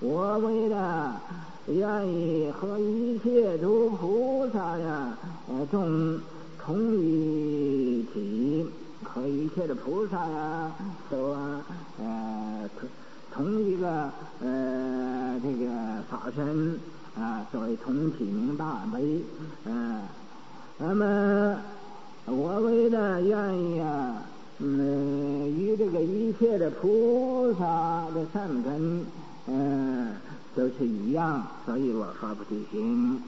我为了愿意和一切诸菩萨呀，同一体，和一切的菩萨呀，都同一个这个法身啊，所谓同体明大悲。那么我为了愿意与这个一切的菩萨的善根都是一样，所以我发菩提心。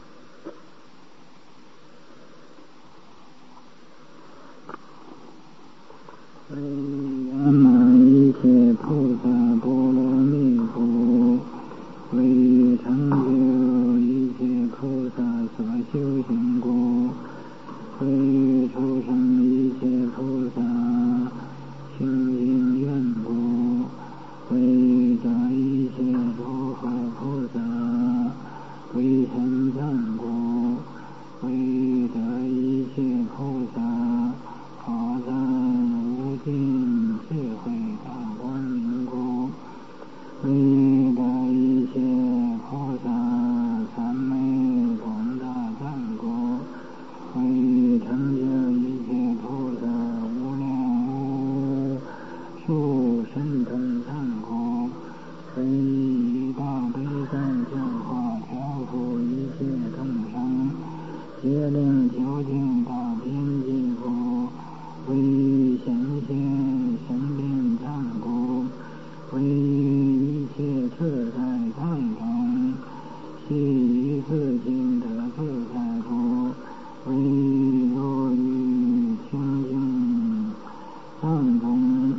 圆满一切菩萨波罗蜜苦，为于成就一切菩萨所修行故，为于出生一切菩萨行行愿故，为于得一切诸佛菩萨为神赞故，为于得一切菩萨法赞无尽智慧大光明故，为于得一切菩萨三昧广大赞故，为于成就一切菩萨无量无数神通赞故，为于大悲赞教化调伏一切众生，决令究竟大边际故，为于显现神变赞故，为于一切自在赞中悉一自心得自在故，为于入于清净赞中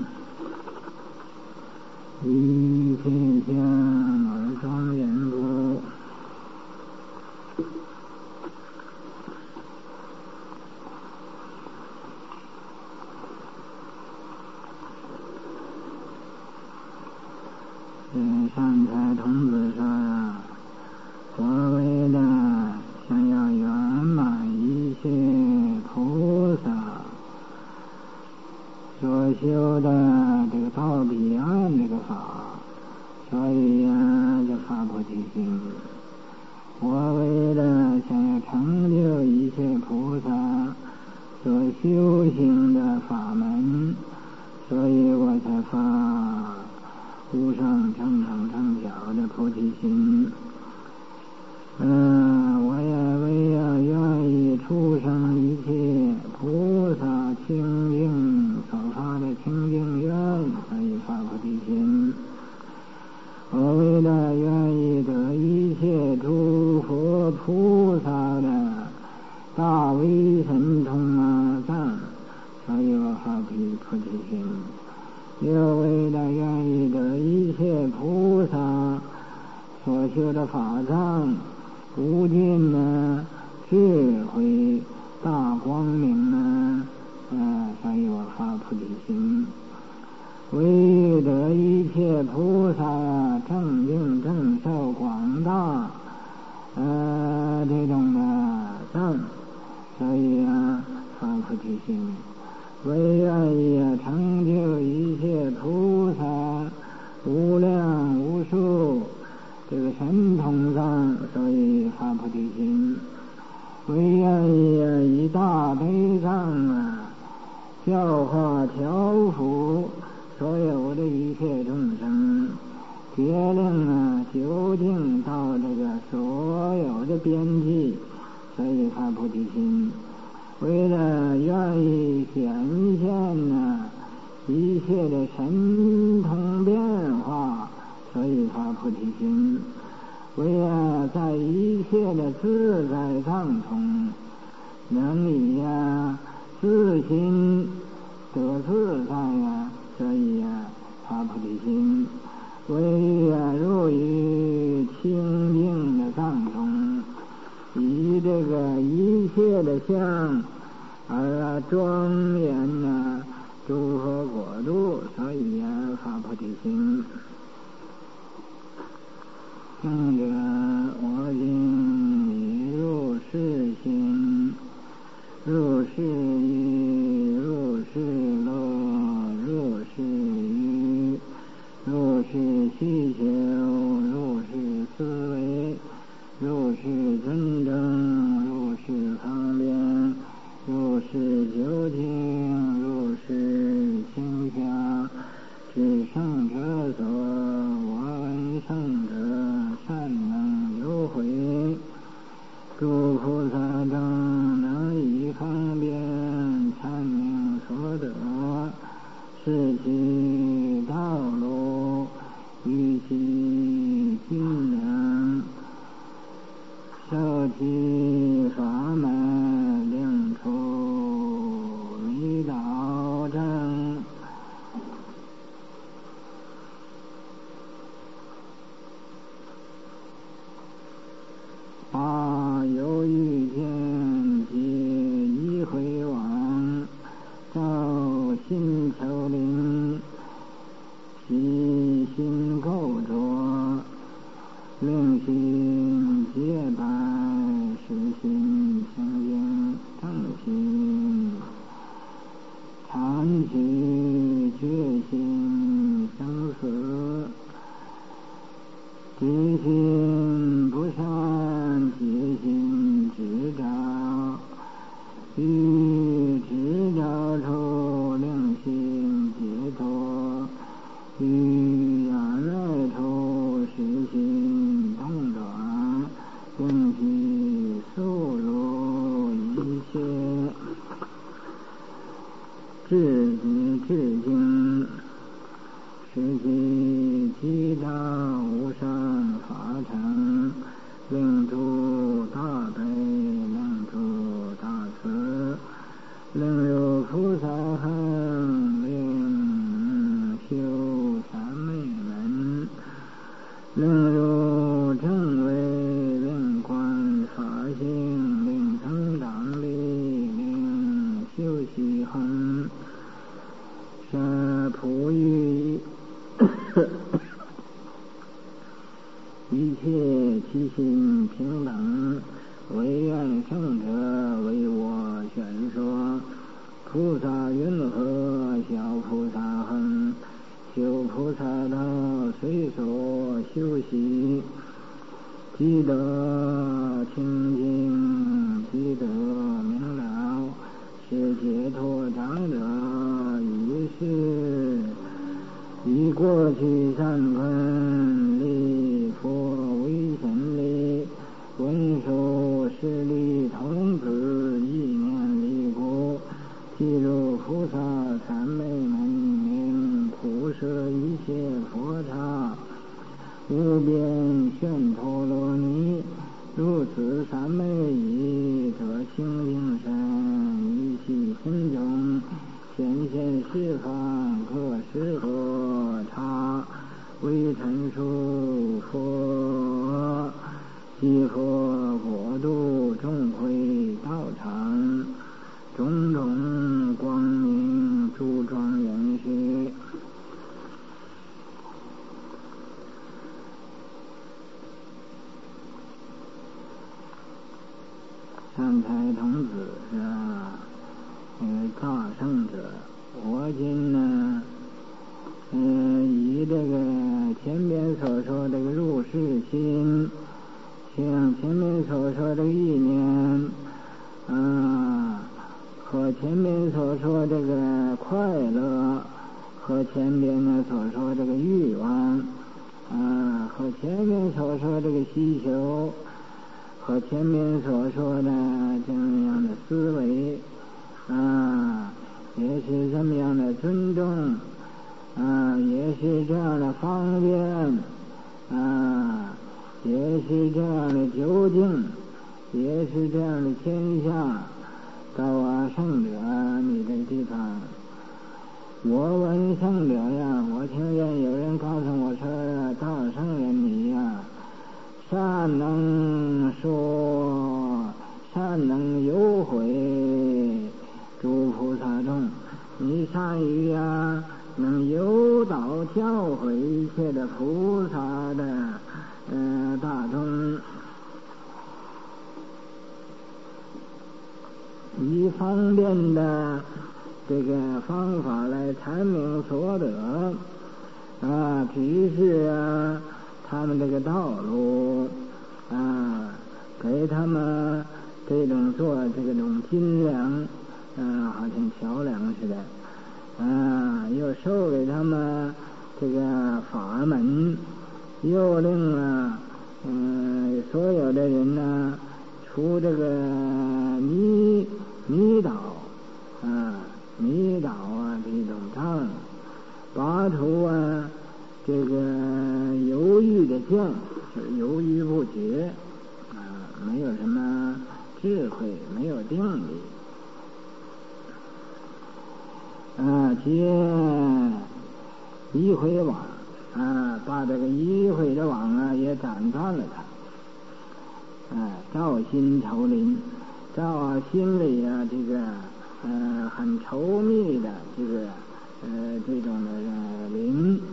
一切相而庄严故。善财童子说呀，我为了想要圆满一切菩萨所修的这个到彼岸这个法，所以呀就发菩提心。我为了想要成就一切菩萨所修行的法门，所以我才发无上正等正觉的菩提心。我也为愿意出生一切菩萨清净所发的清净愿，所以发菩提心。我为了愿意得一切诸佛菩萨的大威神通赞，所以我发菩提心。又为了愿意得一切菩萨所修的法藏无尽智慧大光明所以我发菩提心。为于得一切菩萨正定正受广大这种的藏，所以发菩提心。为愿意成就一切菩萨无量无数这个神通藏，所以发菩提心。为愿意以大悲藏教化调伏所有的一切众生，决令究竟到这个所有的边际，所以发菩提心。为了愿意显现一切的神通变化，所以发菩提心。为了在一切的自在藏中能以自心得自在所以发菩提心。为入于清净的藏中，以这个一切的相而庄严诸佛国度，所以发菩提心。这个我今以入世心，入世欲，入世乐，入世欲，入世需求， 圣者善能有回，诸菩萨等能以方便阐明所得，是其道路，于其心能受其法门，令出离道正。八有欲见皆一回往，照心求灵，其心构着，令心洁白，实心清净，正心禅取，决心生死，知心不善，戒心执照，欲执照处，令心解脱，欲染爱处，实心动转，令其速入一切，至己至精，使其其道无上法成，令诸大悲，令诸大慈，令入菩萨行，令修三昧门，令入正位，令观法性，令成长力，令修习恒，舍普欲一切其心平等，唯愿圣者为我宣说。菩萨云何小菩萨行，修菩萨道随所修习，即得清净，即得明了，是解脱长者，已是以过去善根力，佛为神力，文殊师利童子意念力故，即入菩萨三昧门，名普摄一切佛刹，无边旋陀罗尼，如此三昧已得清净身，一系心中显现十方各时何刹，为陈述佛，即佛国度众会道场，种种光明诸庄严事。善财童子是大圣者，我今呢以这个前边所说这个入世心，像前面所说这个意念和前边所说这个快乐，和前边呢所说这个欲望和前面所说这个需求，和前面所说的这样的思维也是这么样的尊重也是这样的方便也是这样的究竟，也是这样的天下。到圣者你这个地方，我问圣者呀，我听见有人告诉我说，大圣人你呀善能说，善能有回诸菩萨众，你善于能诱导教诲一切的菩萨的大众，以方便的这个方法来阐明所得指示他们这个道路给他们这种做这种斤粮好像桥梁似的又授给他们这个法门又令所有的人呢出这个迷倒这种障，拔除这个犹豫的见，是犹豫不决没有什么智慧，没有定力接一回网把这个一回的网也斩断了它照心愁林，照心里这个很稠密的这个这种的灵，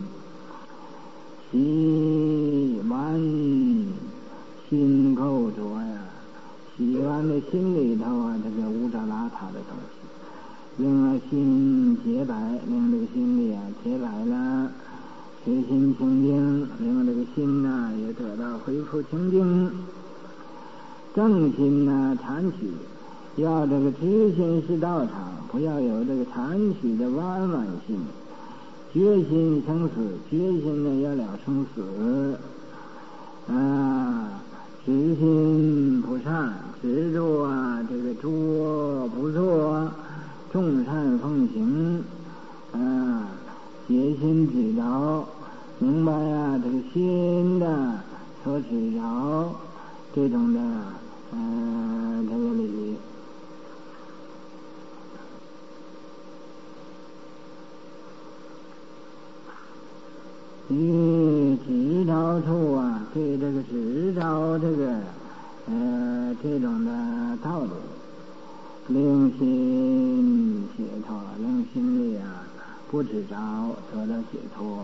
洗完心垢浊洗完的心里头这个污糟邋遢的东西，令心洁白，令这个心里洁白了，随心清净，令这个心也得到恢复清净。正心禅取，要这个知心是道场，不要有这个禅取的弯弯心。决心生死，决心要了生死执心不善，执着这个诸恶不作，众善奉行决心知道明白这个心的所知着这种的这个理。于知着处对这个知着这个这种的道理，令心解脱，令心里不知着得到解脱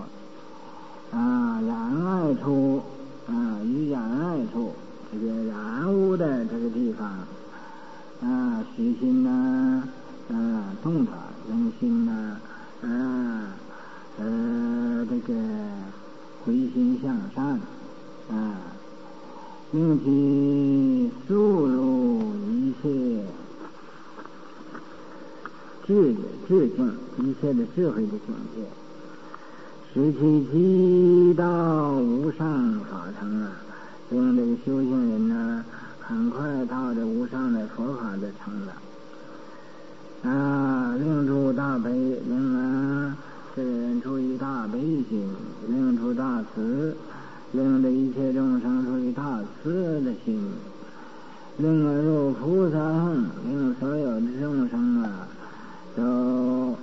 染爱处于染爱处，这个染污的这个地方使心动转，令心这个回心向善令其速入一切智境，一切的智慧的境界，使其即到无上法城令这个修行人很快到这无上的佛法的城了令出大悲，令这个人出于大悲心，令出大慈，令这一切众生出于大慈的心，令入菩萨行，令所有的众生都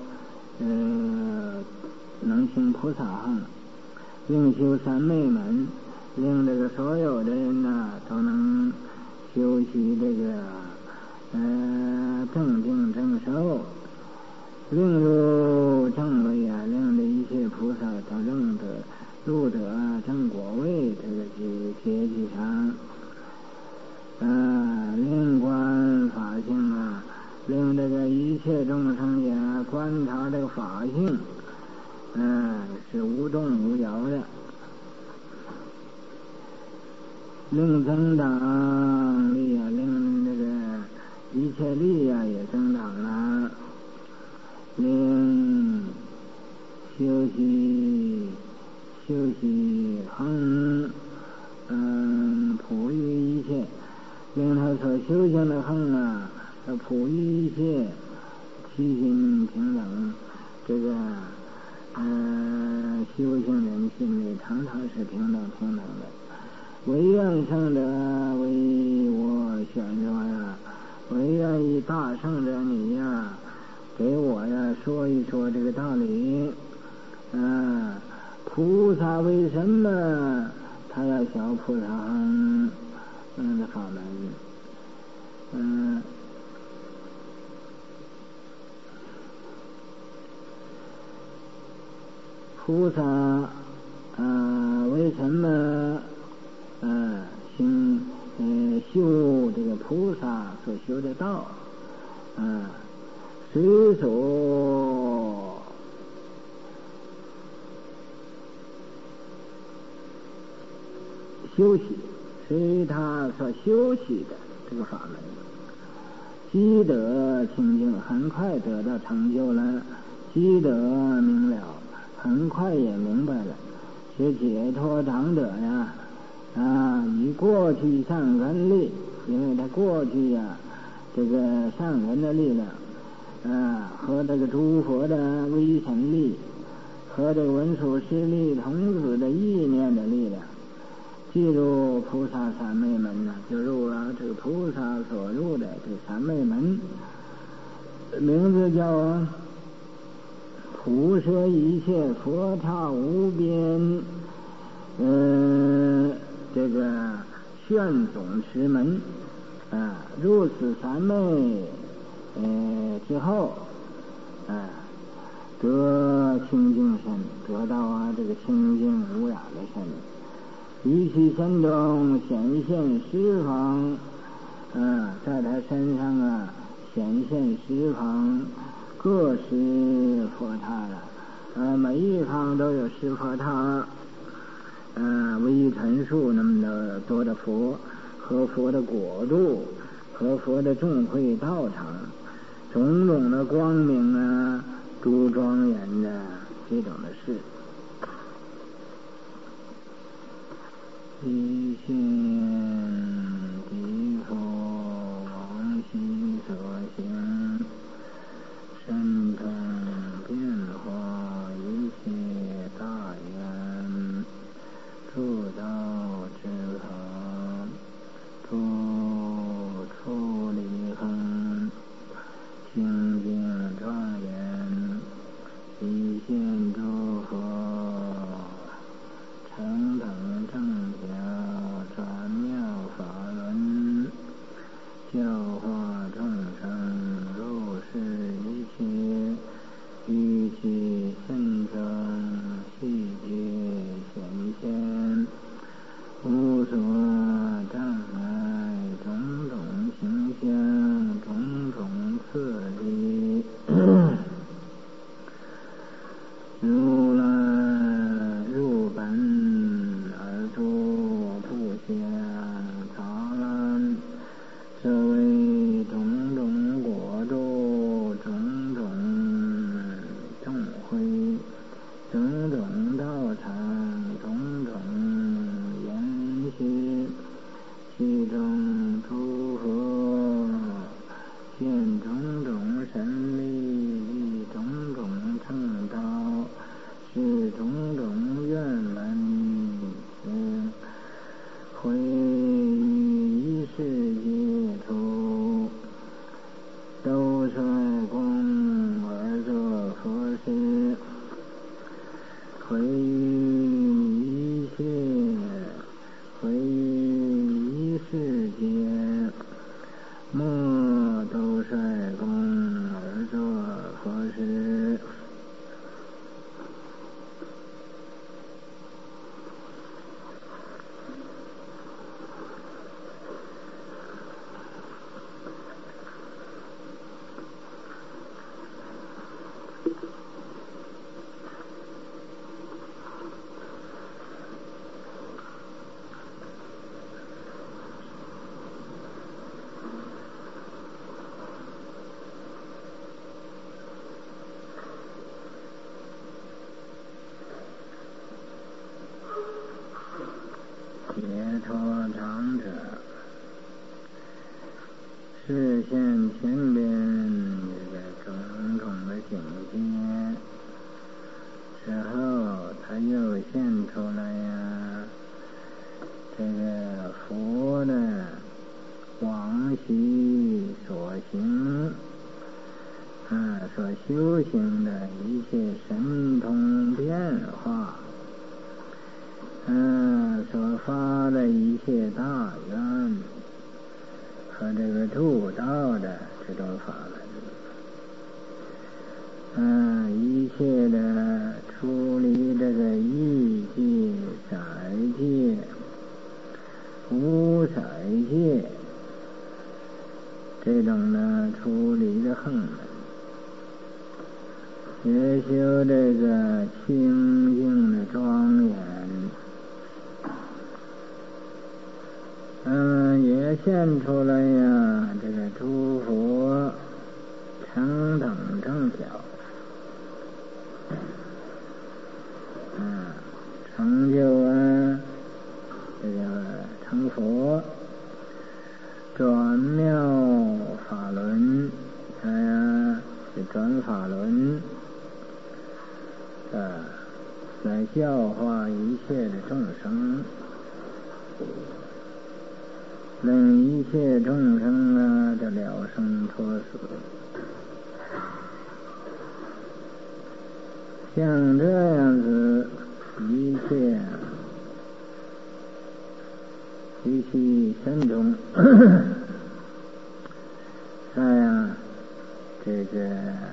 能行菩萨行，令修三昧门，令这个所有的人都能修习这个正定正受，令入正位令这一切菩萨都入得正果位，这个是阶级上令观法性令这个一切众生也观察这个法性是无动无摇的，令增长力令这个一切力也增长了，令修习恒普于一切，令他所修行的恒普于一切，七心平等，这个修行人心里常常是平等的。唯愿圣者为我选说唯愿以大圣者你给我说一说这个道理菩萨为什么他要学菩萨行的法门菩萨为什么修这个菩萨所修的道随所修习，随他所修习的这个法门积得清净，很快得到成就了，积得明了，很快也明白了， 是解脱长者呀，以过去善根力，因为他过去呀，这个善根的力量，和这个诸佛的威神力，和这个文殊师利童子的意念的力量，进入菩萨三昧门呢，就入了这个菩萨所入的这三昧门，名字叫普摄一切佛刹无边，这个旋总持门，入此三昧，之后，得清净身，得到这个清净无染的身，于其身中显现十方，在他身上显现十方各十佛刹了，每一方都有十佛刹，微尘数那么多的佛，和佛的国度，和佛的众会道场，种种的光明诸庄严的这种的事。一心地佛往昔所行，神通变化一切大愿，诸道之法，诸处离恒，清净庄严，一现诸佛，成等正教，转妙法轮，教化众生，入世一切，于其身中细节显现，无所障碍，种种形象，种种次第，入本而住不相杂乱，这为种种国度，种种众会，种种道场，种种言学，其中诸佛现种种神力，种种正道，是种种愿门，会于一世界土，都率功而作佛事，会于一世界，莫都率功而作佛事。解脱长者，视现前边这个种种的境界之后，他又现出来这个佛的往昔所行，所修行的一切神通变化，所发的一切大愿和这个助道的这种法门，一切的出离这个异界、色界、无色界这种的出离的横门，也修这个清净的庄严，也现出来这个诸佛成等正觉，成成就这个成佛，转妙法轮，是转法轮，来教化一切的众生，令一切众生的了生脱死。像这样子，一切极其慎重，这个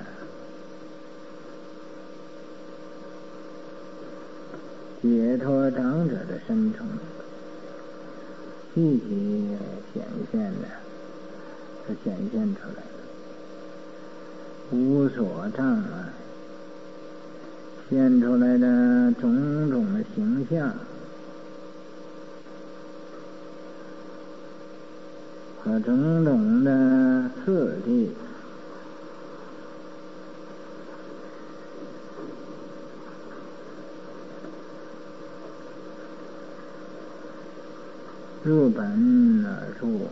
解脱长者的身重，细细显现的，是显现出来的，无所障碍，现出来的种种的形象和种种的刺激，入本而入，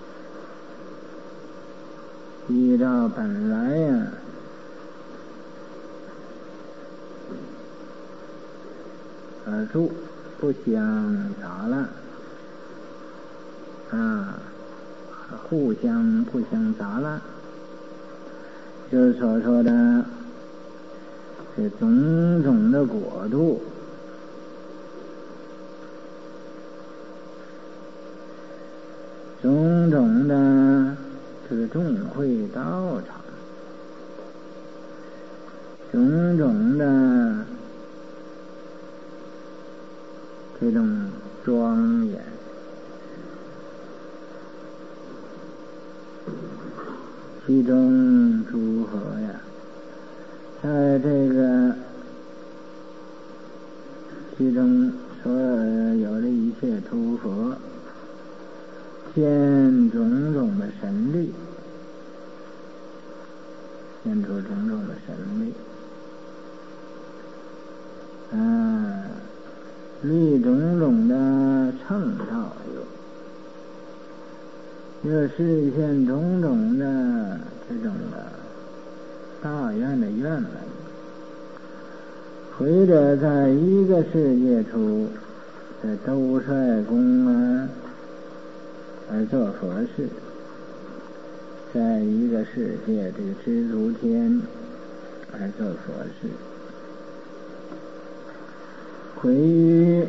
依照本来而入，不相杂乱，互相不相杂乱，就是所说的这种种的国度，种种的这个众会道场，种种的这种庄严，其中诸佛在这个其中所有的一切诸佛，现种种的神力，现出种种的神力，立种种的乘道又实现种种的这种的大愿的愿望，或者在一个世界处，在兜率宫而做佛事，在一个世界这个知足天而做佛事，回于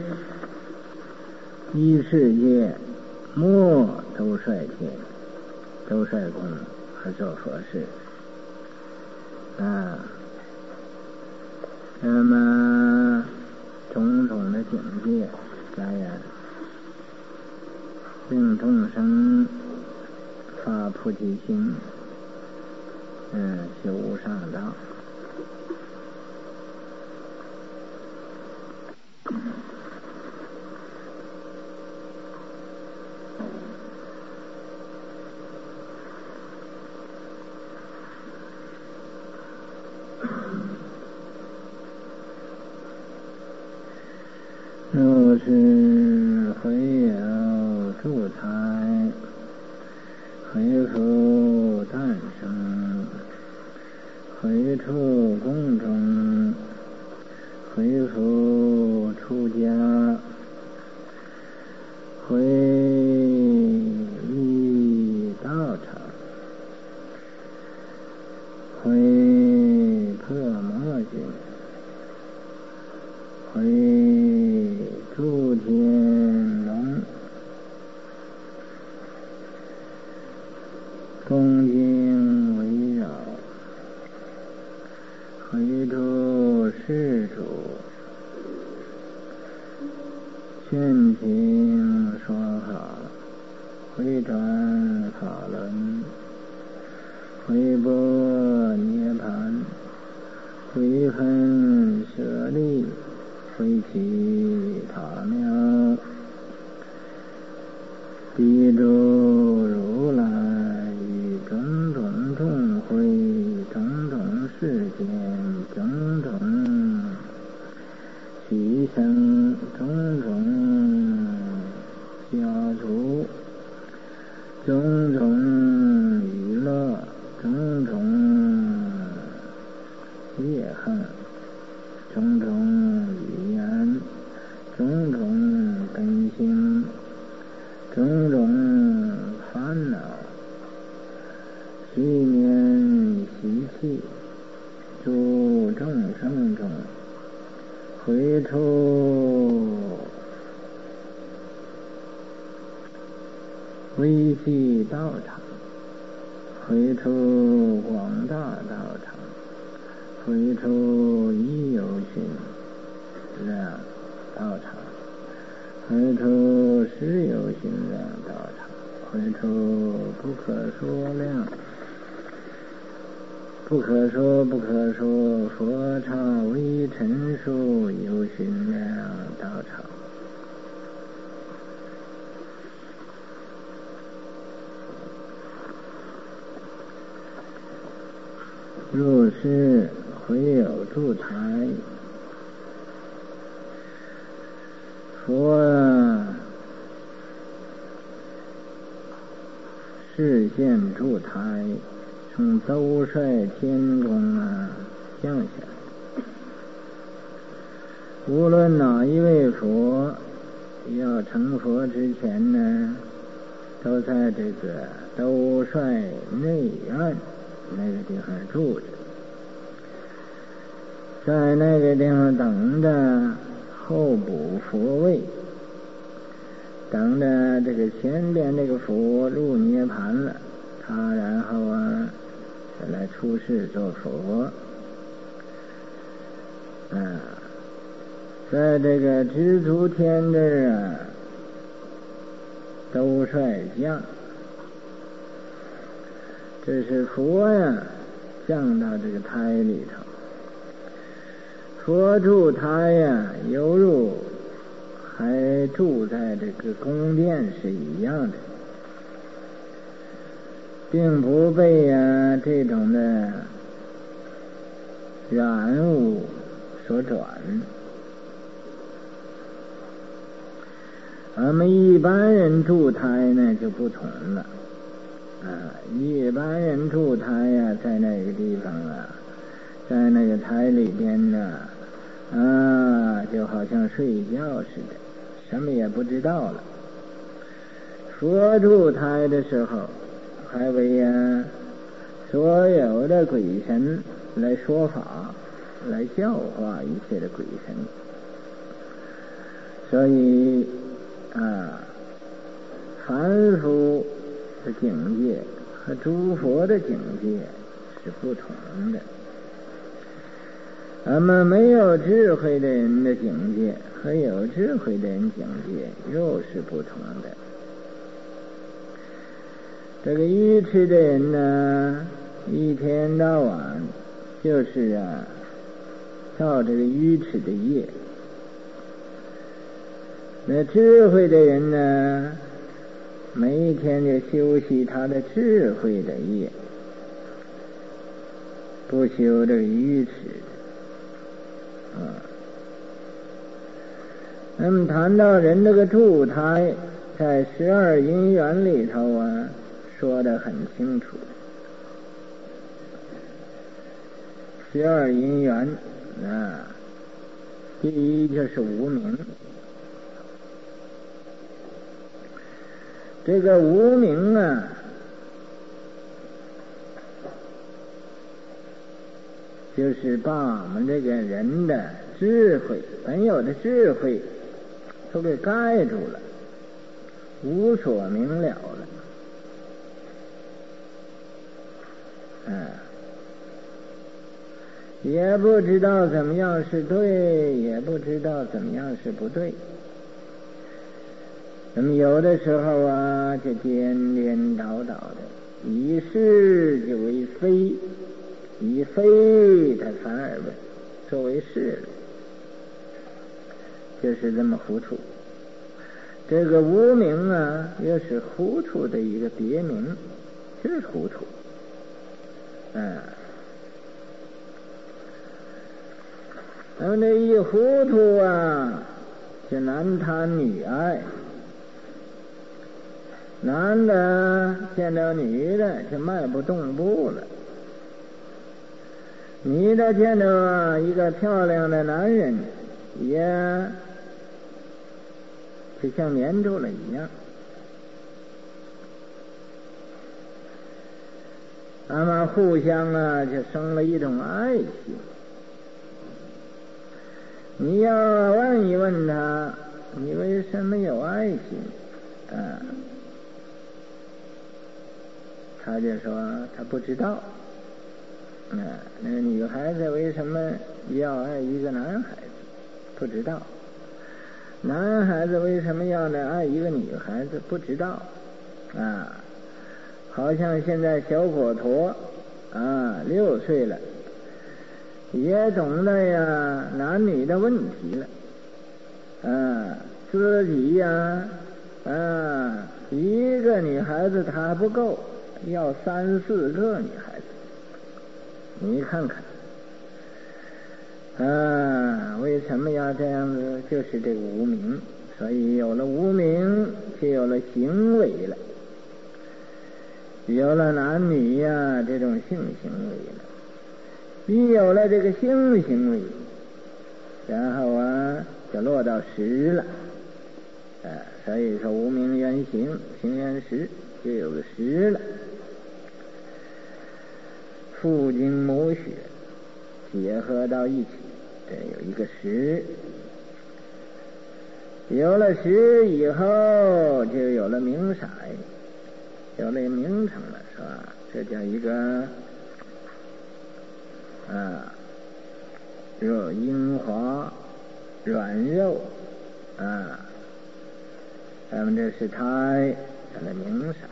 一世界末兜率天、兜率宫而做佛事，那么种种的境界，令众生发菩提心，修上道。若是回有助财，回复诞生，回处宫中，回复出家，回依道场，回破魔境，回诸天龙，恭敬围绕，回诸施主，劝请说法，回转法轮，回波涅盘，回分舍利，回其塔庙，彼诸如来与种种众会，种种世间，种种其生清种种烦恼，去年习气，诸众生中回出微细道场，回出广大道场，回出一有心量道场，回出实有心量道场，回出不可说量，不可说不可说佛刹微尘数有心量道场。入世回有住台，佛示现住台，从兜率天宫降下来。无论哪一位佛要成佛之前呢，都在这个兜率内院那个地方住着，在那个地方等着候补佛位，等着这个前边这个佛入涅盘了，他然后再来出世做佛。在这个知足天这儿兜率降，这是佛降到这个胎里头。佛住胎犹如还住在这个宫殿是一样的，并不被这种的染污所转。我们一般人住胎呢就不同了，一般人住胎在那个地方在那个胎里边呢，就好像睡觉似的，什么也不知道了。佛住胎的时候，还为所有的鬼神来说法，来教化一切的鬼神。所以凡夫的境界和诸佛的境界是不同的。我们没有智慧的人的境界和有智慧的人境界又是不同的。这个愚痴的人呢，一天到晚就是造这个愚痴的业。那智慧的人呢，每一天就修习他的智慧的业，不修这个愚痴的。那么谈到人这个住胎，在12因缘里头说得很清楚。12因缘第一就是无明。这个无明就是把我们这个人的智慧，本有的智慧都给盖住了，无所明了了。也不知道怎么样是对，也不知道怎么样是不对。那么有的时候就颠颠倒倒的，以是就为非，以非它反而作为是了，就是这么糊涂。这个无明又是糊涂的一个别名，就是糊涂。那么这一糊涂就男贪女爱，男的见到女的就迈不动步了，女的见到一个漂亮的男人也就像粘住了一样。那么互相就生了一种爱心。你要问一问他，你为什么有爱心？他就说他不知道。那个女孩子为什么要爱一个男孩子？不知道。男孩子为什么要爱一个女孩子？不知道。好像现在小伙陀6岁了，也懂得呀男女的问题了。自己一个女孩子他不够，要3、4个女孩子。你看看为什么要这样子？就是这个无明，所以有了无明就有了行为了，有了男女这种性行为了。一有了这个性行为，然后就落到识了。所以说无明缘行，行缘识，就有个识了。父精母血结合到一起，这有一个识。有了识以后，就有了明色，有了名称了，是吧？这叫一个阴滑软肉咱们这是胎，有了名色。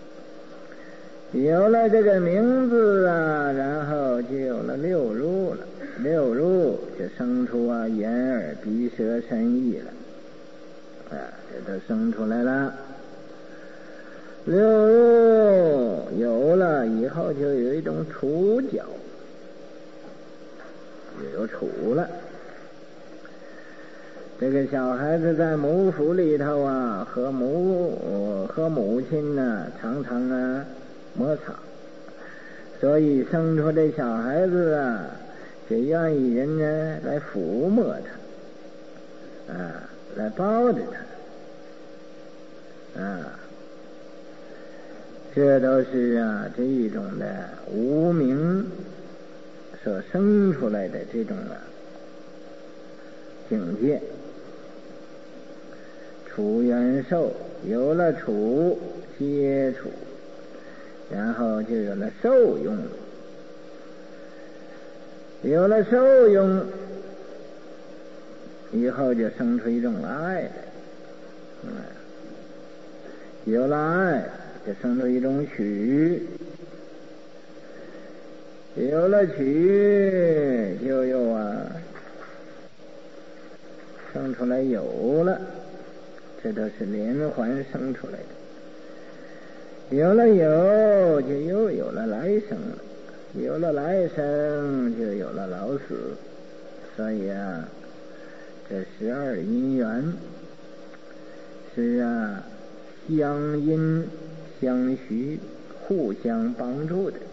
有了这个名字然后就有了六入了。六入就生出眼耳鼻舌身意了。这都生出来了。六入有了以后，就有一种触觉，就有触了。这个小孩子在母腹里头和母亲常常摩擦，所以生出这小孩子就愿意人来抚摸他，来抱着他，这都是这一种的无明所生出来的这种境界。触缘受，有了触接触，然后就有了受用，有了受用以后就生出一种爱来，有了爱就生出一种取，有了取就有生出来有了，这都是连环生出来的。有了有就又有了来生了，有了来生就有了老死。所以这12因缘是相因相续，互相帮助的。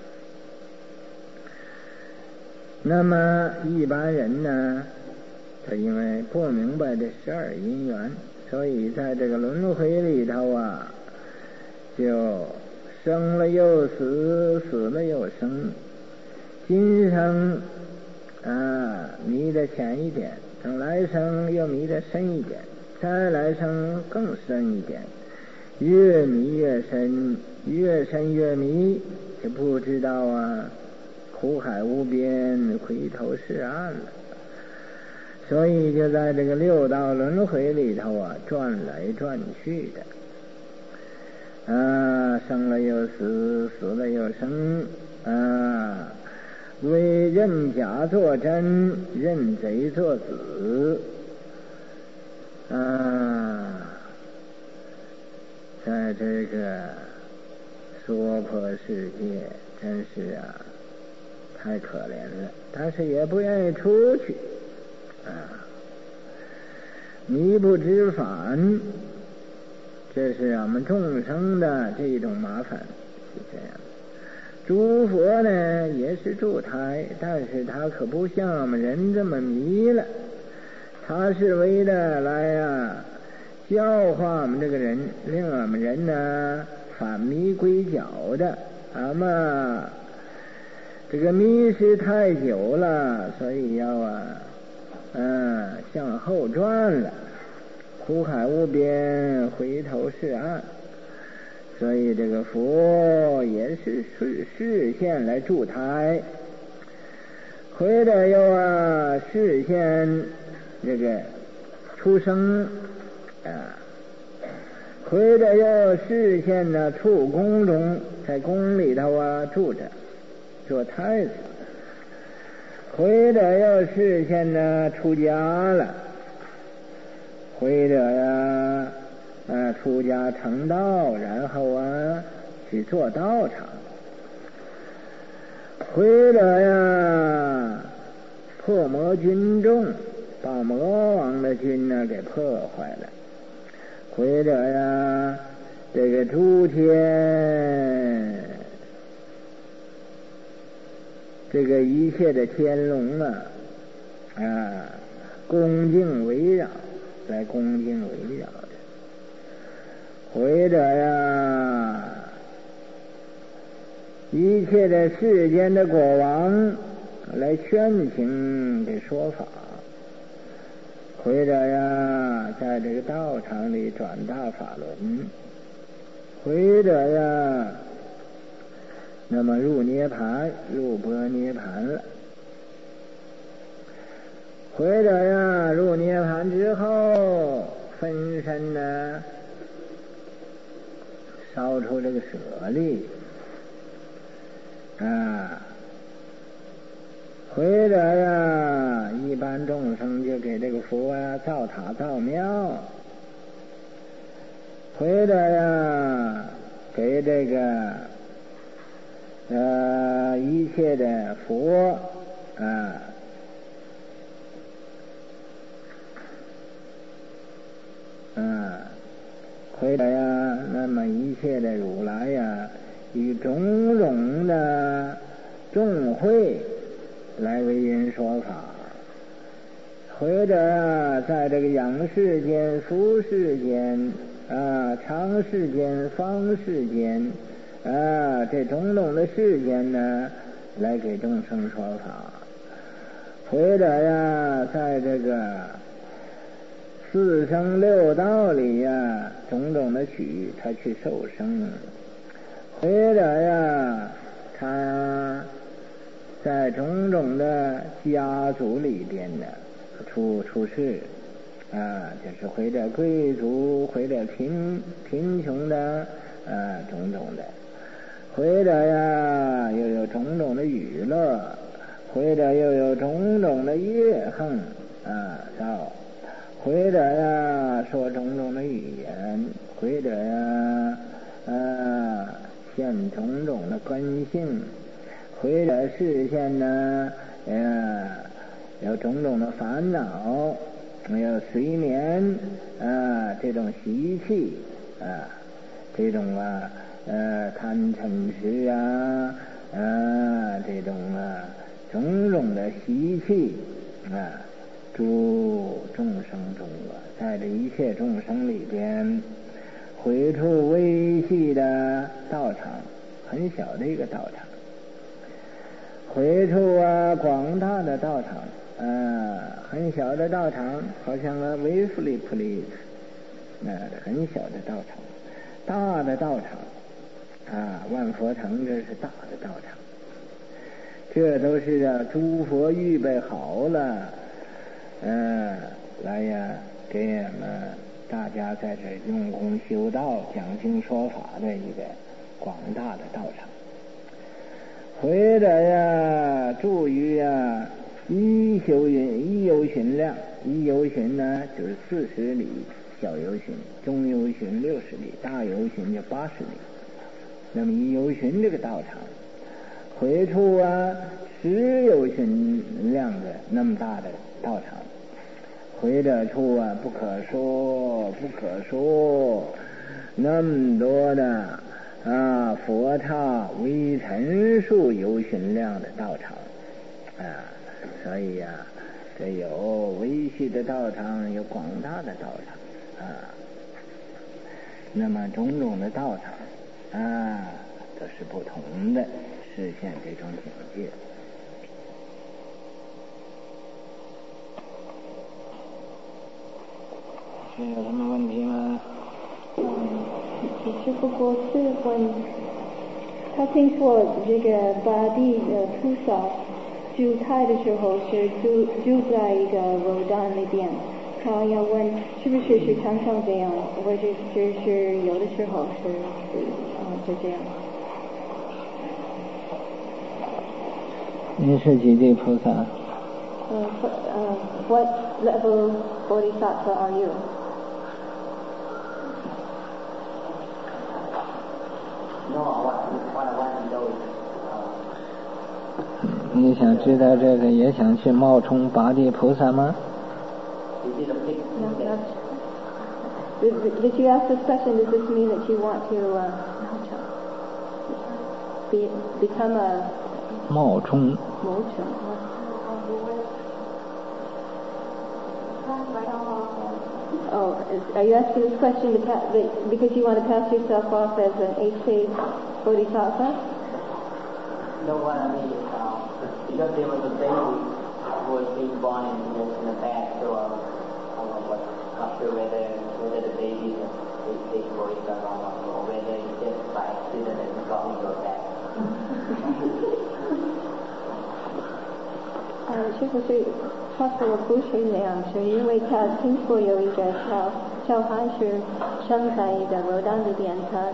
那么一般人呢，他因为不明白这12因缘，所以在这个轮回里头就生了又死，死了又生。今生迷得浅一点，等来生又迷得深一点，再来生更深一点，越迷越深，越深越迷，就不知道苦海无边，回头是岸了。所以就在这个6道轮回里头转来转去的，生了又死，死了又生，为认假作真，认贼作子，在这个娑婆世界真是太可怜了，但是也不愿意出去迷不知返，这是我们众生的这种麻烦，是这样。诸佛呢也是助胎，但是他可不像我们人这么迷了，他是为了来教化我们这个人，令我们人呢反迷归脚的。那么这个迷失太久了，所以要向后转了，苦海无边，回头是岸。所以这个佛也是视线来助胎，回来又视线这个出生回来又视线呢处宫中，在宫里头住着做太子，回来又视线呢出家了，回来出家成道，然后去做道场，回来破魔军众，把魔王的军给破坏了，回来这个诸天这个一切的天龙恭敬围绕，来恭敬围绕的，回来一切的世间的国王来劝请的说法，回来在这个道场里转大法轮，回来那么入涅盘，入般涅盘了，回来入涅盘之后，分身烧出这个舍利回来一般众生就给这个佛造塔造庙，回来给这个一切的佛回来那么一切的如来以种种的众会来为人说法，回来在这个阳世间、俗世间常世间、方世间这种种的世间呢，来给众生说法，回来在这个四生六道里种种的曲他去受生，回来他在种种的家族里边出世就是回来贵族，回来贫穷的种种的，回来又有种种的娱乐，回来又有种种的怨恨回来说种种的语言，回来现种种的根性，回来视线有种种的烦恼，有睡眠这种习气这种贪嗔痴这种种种的习气诸众生中在这一切众生里边，回处微细的道场，很小的一个道场，回处广大的道场很小的道场，好像维弗利普利很小的道场，大的道场万佛城这是大的道场，这都是诸佛预备好了来给我们大家在这用功修道讲经说法的一个广大的道场，回来住于一游巡量，一游巡就是40里，小游巡，中游巡60里，大游巡就80里。那么一游巡这个道场，回处10游巡量的那么大的道场，回来处不可说，那么多的佛刹微尘数游巡量的道场所以这有微细的道场，有广大的道场那么种种的道场都是不同的实现这种境界。是有什么问题吗？ 只不过是他听说这个八地的菩萨住胎的时候是住在一个肉蛋里边，他要问是不是常常这样，或者是有的时候是这样。 您是几地菩萨 ？What level bodhisattva are you? 你想知道这个，也想去冒充八地菩萨吗？ Did you ask this question? Does this mean that you want to become a 冒充？ Oh, are you asking this question because you want to pass yourself off as an 8th bodhisattva? No, what I mean is because there was a baby who was being born in a bag, so not sure whether the baby is a 8th bodhisattva or whether it's just by accident that he got into a bag. 是不是他说不是那样，是因为他听说有一个小孩是生在一个肉蛋里边，他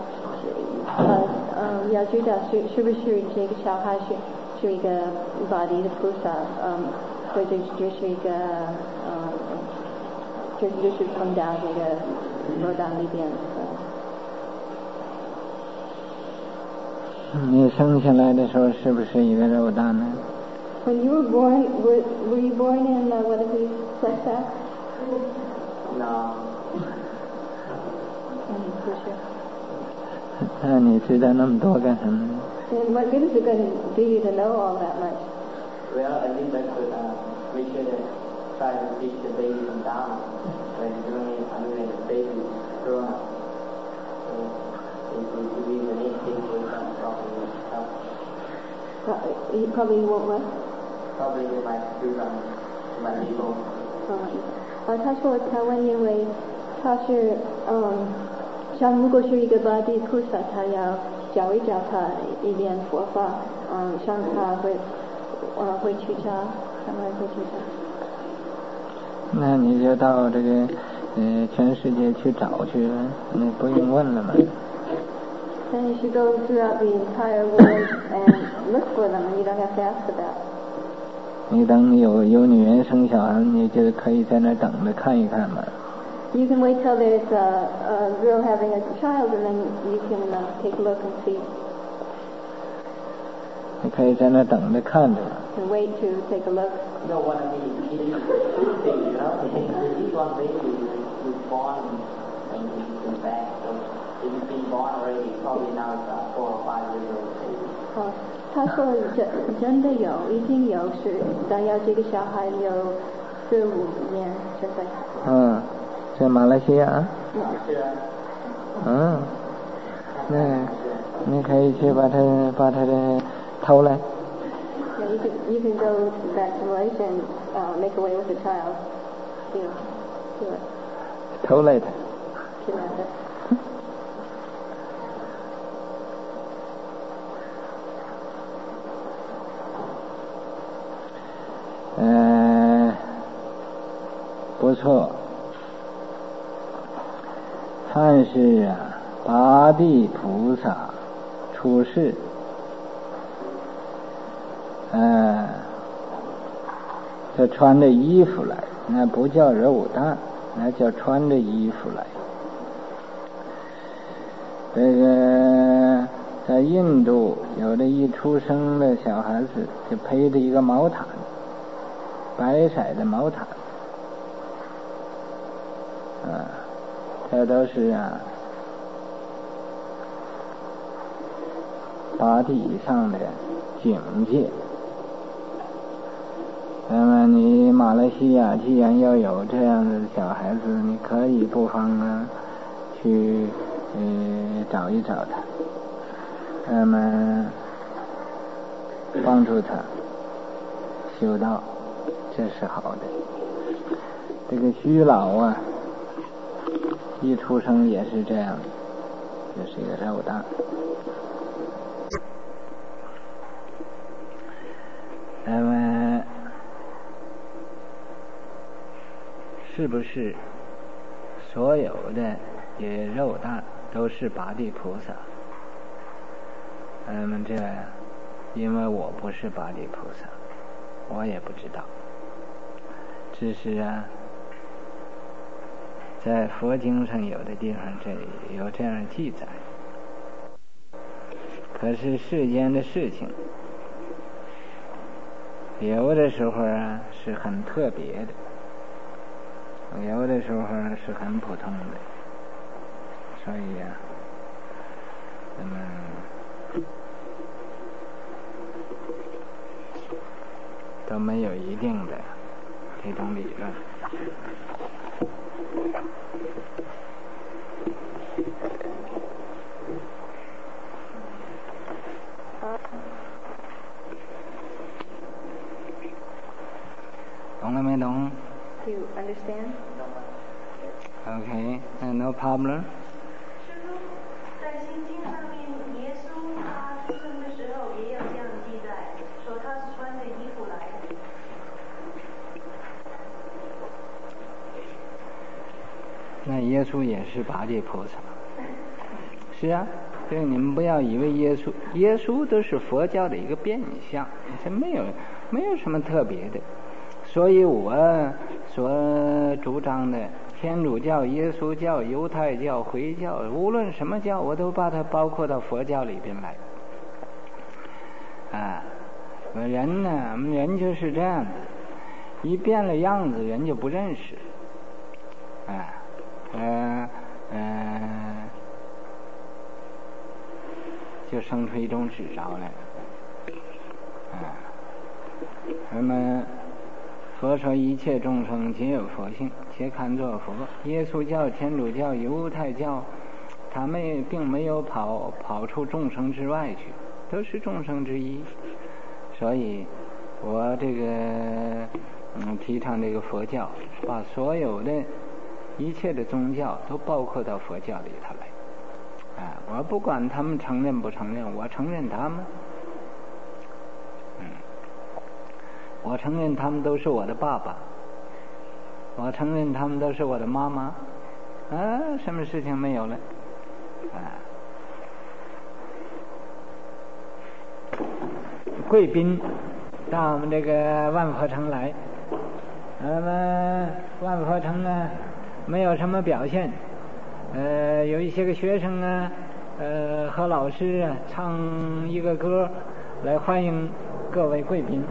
要知道是不是这个小孩是一个八地的菩萨，或者就是一个就是碰到这个肉蛋里边。 你生下来的时候是不是一个肉蛋呢？ When you were born, were you born in one of these flesh sacks? No. 不是。 那你知道那么多干什么？ And what good is it going to do you to know all that much? Well, at least I could make sure that try to teach the baby from down when the baby is grown up. So if you use an 8th bodhisattva, probably will help. You probably won't what? Probably you might do my people. 他说台湾因为他是像如果是一个八地菩萨，他要教一教他一遍佛法，像他会去教，他们会去教。 那你就到这个全世界去找去，你不用问了嘛。 Then you should go throughout the entire world and look for them, and you don't have to ask about. 你等有女人生小孩，你就可以在那等着看一看嘛。 You can wait till there's a girl having a child, and then you can take a look and see. 你可以在那等着看着。 And wait to take a look. No, what I mean is, you know, this one baby was born and he's back, so he's been born already, probably now it's 4 or 5 years old. 他说真的已经有是大约这个小孩有4、5年现在。 在马来西亚。 是啊。 那你可以去把他的偷来。 You can go back to Malaysia and make away with the child. Do it. 偷来的。 Kidnap it. 不错。凡是八地菩萨出世，这穿着衣服来，那不叫肉蛋，那叫穿着衣服来。这个在印度有的一出生的小孩子就披着一个毛毯，白色的毛毯，这都是八地以上的境界。那么你马来西亚既然要有这样的小孩子，你可以不妨去找一找他，那么帮助他修道，这是好的。这个虚老啊，一出生也是这样，就是一个肉蛋。那么是不是所有的肉蛋都是八地菩萨？那么这因为我不是八地菩萨，我也不知道。只是在佛经上有的地方有这样记载。可是世间的事情有的时候是很特别的，有的时候是很普通的，所以那么都没有一定的这种理论。懂了没懂？ Do you understand? Okay, no problem. 师父，在心经上面，耶稣他出生的时候也有这样记载，说他是穿着衣服来的。 那耶稣也是八地菩萨。是啊，这个你们不要以为耶稣都是佛教的一个变相，这没有什么特别的。所以我所主张的天主教、耶稣教、犹太教、回教，无论什么教，我都把它包括到佛教里边来。人呢，人就是这样的，一变了样子，人就不认识。就生出一种执着来了。那么佛说一切众生皆有佛性，皆堪作佛。耶稣教、天主教、犹太教，他们并没有跑出众生之外去，都是众生之一。所以我这个提倡这个佛教，把所有的一切的宗教都包括到佛教里头来。我不管他们承认不承认，我承认他们。我承认他们都是我的爸爸，我承认他们都是我的妈妈。什么事情没有了？贵宾到我们这个万佛城来，那么万佛城呢，没有什么表现。有一些个学生和老师唱一个歌来欢迎各位贵宾。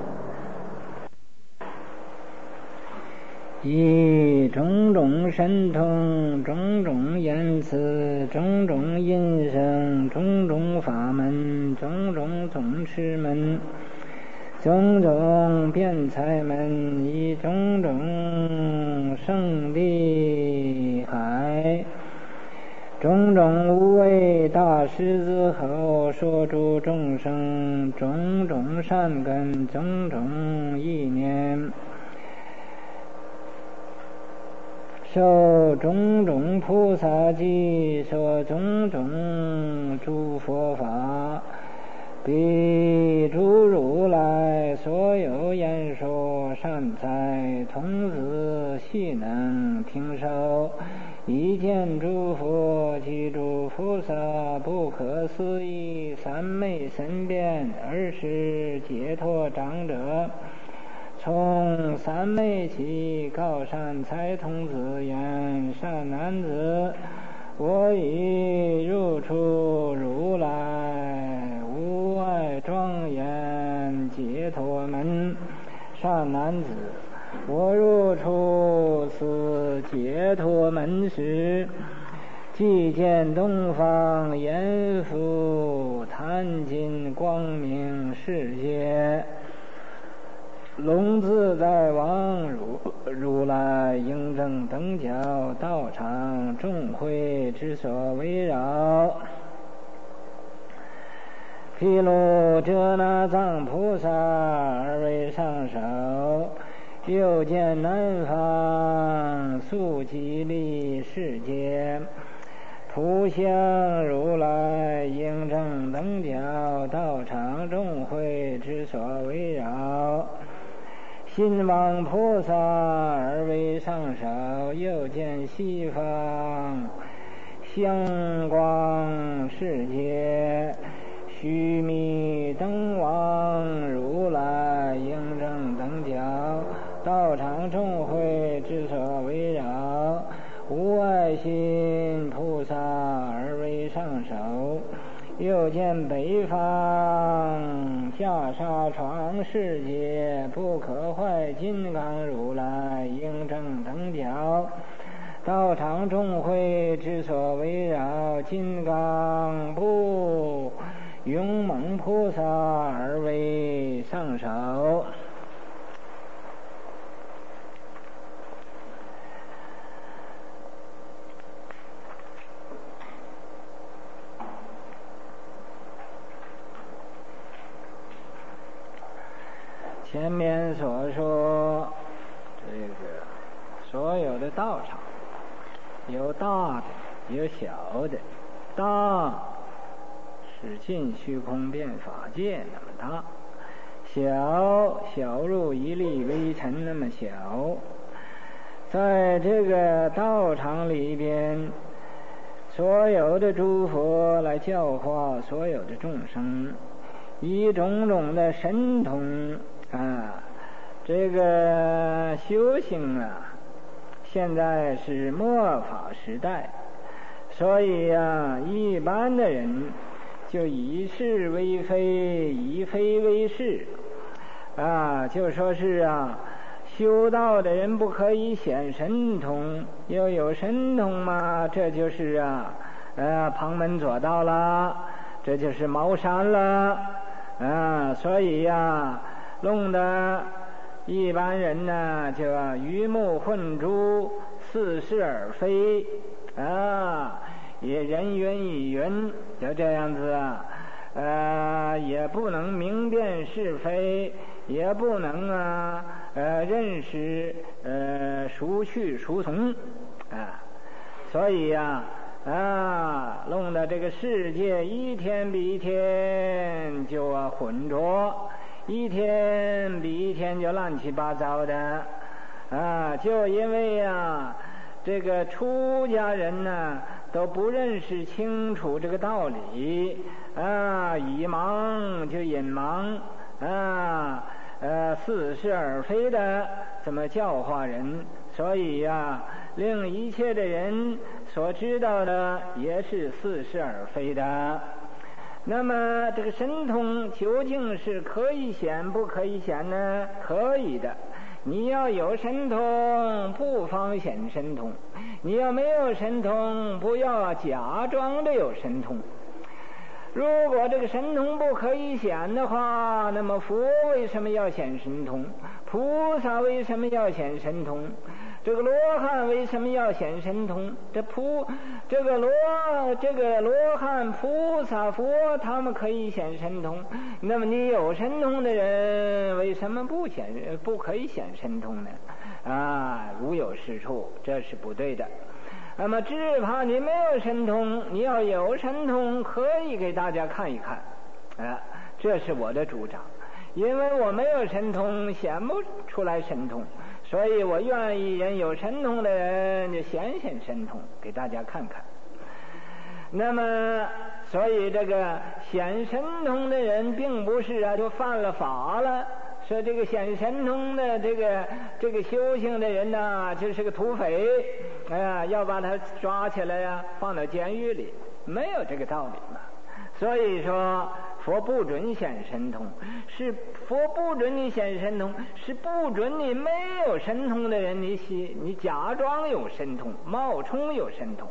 以种种神通、种种言辞、种种音声、种种法门、种种宗持门、种种辩才门，以种种圣地海，种种无畏大狮子吼，说诸众生种种善根、种种意念，受种种菩萨记，说种种诸佛法，彼诸如来所有言说善财童子悉能听受，一见诸佛及诸菩萨不可思议三昧神变二十解脱长者，从三昧起，告善财童子言：善男子，我已入出如来无碍庄严解脱门。善男子，我入出此解脱门时，即见东方阎浮檀金光明世界。 龙自在王如来应正等觉道场众会之所围绕，毗卢遮那藏菩萨而为上首，又见南方宿吉利世界，普相如来应正等觉道场众会之所围绕，心王菩萨而为上首，又见西方香光世界，须弥灯王如来应正等觉道场众会之所围绕，无爱心菩萨而为上首，又见北方下沙床世界，不可坏金刚如来应正等觉道场众会之所围绕，金刚不勇猛菩萨而为上首。前面所说这个所有的道场，有大的有小的，大是尽虚空遍法界那么大，小入一粒微尘那么小。在这个道场里边，所有的诸佛来教化所有的众生，以种种的神通这个修行现在是末法时代，所以一般的人就以是为非，以非为是就说是修道的人不可以显神通，又有神通嘛，这就是旁门左道了，这就是茅山了所以弄得一般人就鱼目混珠，似是而非也人云亦云，就这样子也不能明辨是非，也不能认识孰去孰从所以弄得这个世界一天比一天就浑浊，一天比一天就乱七八糟的就因为这个出家人都不认识清楚这个道理以盲就隐盲似是而非的这么教化人，所以令一切的人所知道的也是似是而非的。那么这个神通究竟是可以显不可以显呢？可以的，你要有神通不妨显神通，你要没有神通不要假装的有神通。如果这个神通不可以显的话，那么佛为什么要显神通？菩萨为什么要显神通？这个罗汉为什么要显神通？这个罗汉、菩萨、佛，他们可以显神通。那么你有神通的人，为什么不可以显神通呢？无有是处，这是不对的。那么只怕你没有神通，你要有神通，可以给大家看一看这是我的主张。因为我没有神通，显不出来神通，所以我愿意人有神通的人就显神通给大家看看。那么所以这个显神通的人并不是就犯了法了，说这个显神通的这个修行的人就是个土匪要把他抓起来放到监狱里，没有这个道理嘛。所以说佛不准显神通，是佛不准你显神通，是不准你没有神通的人你假装有神通，冒充有神通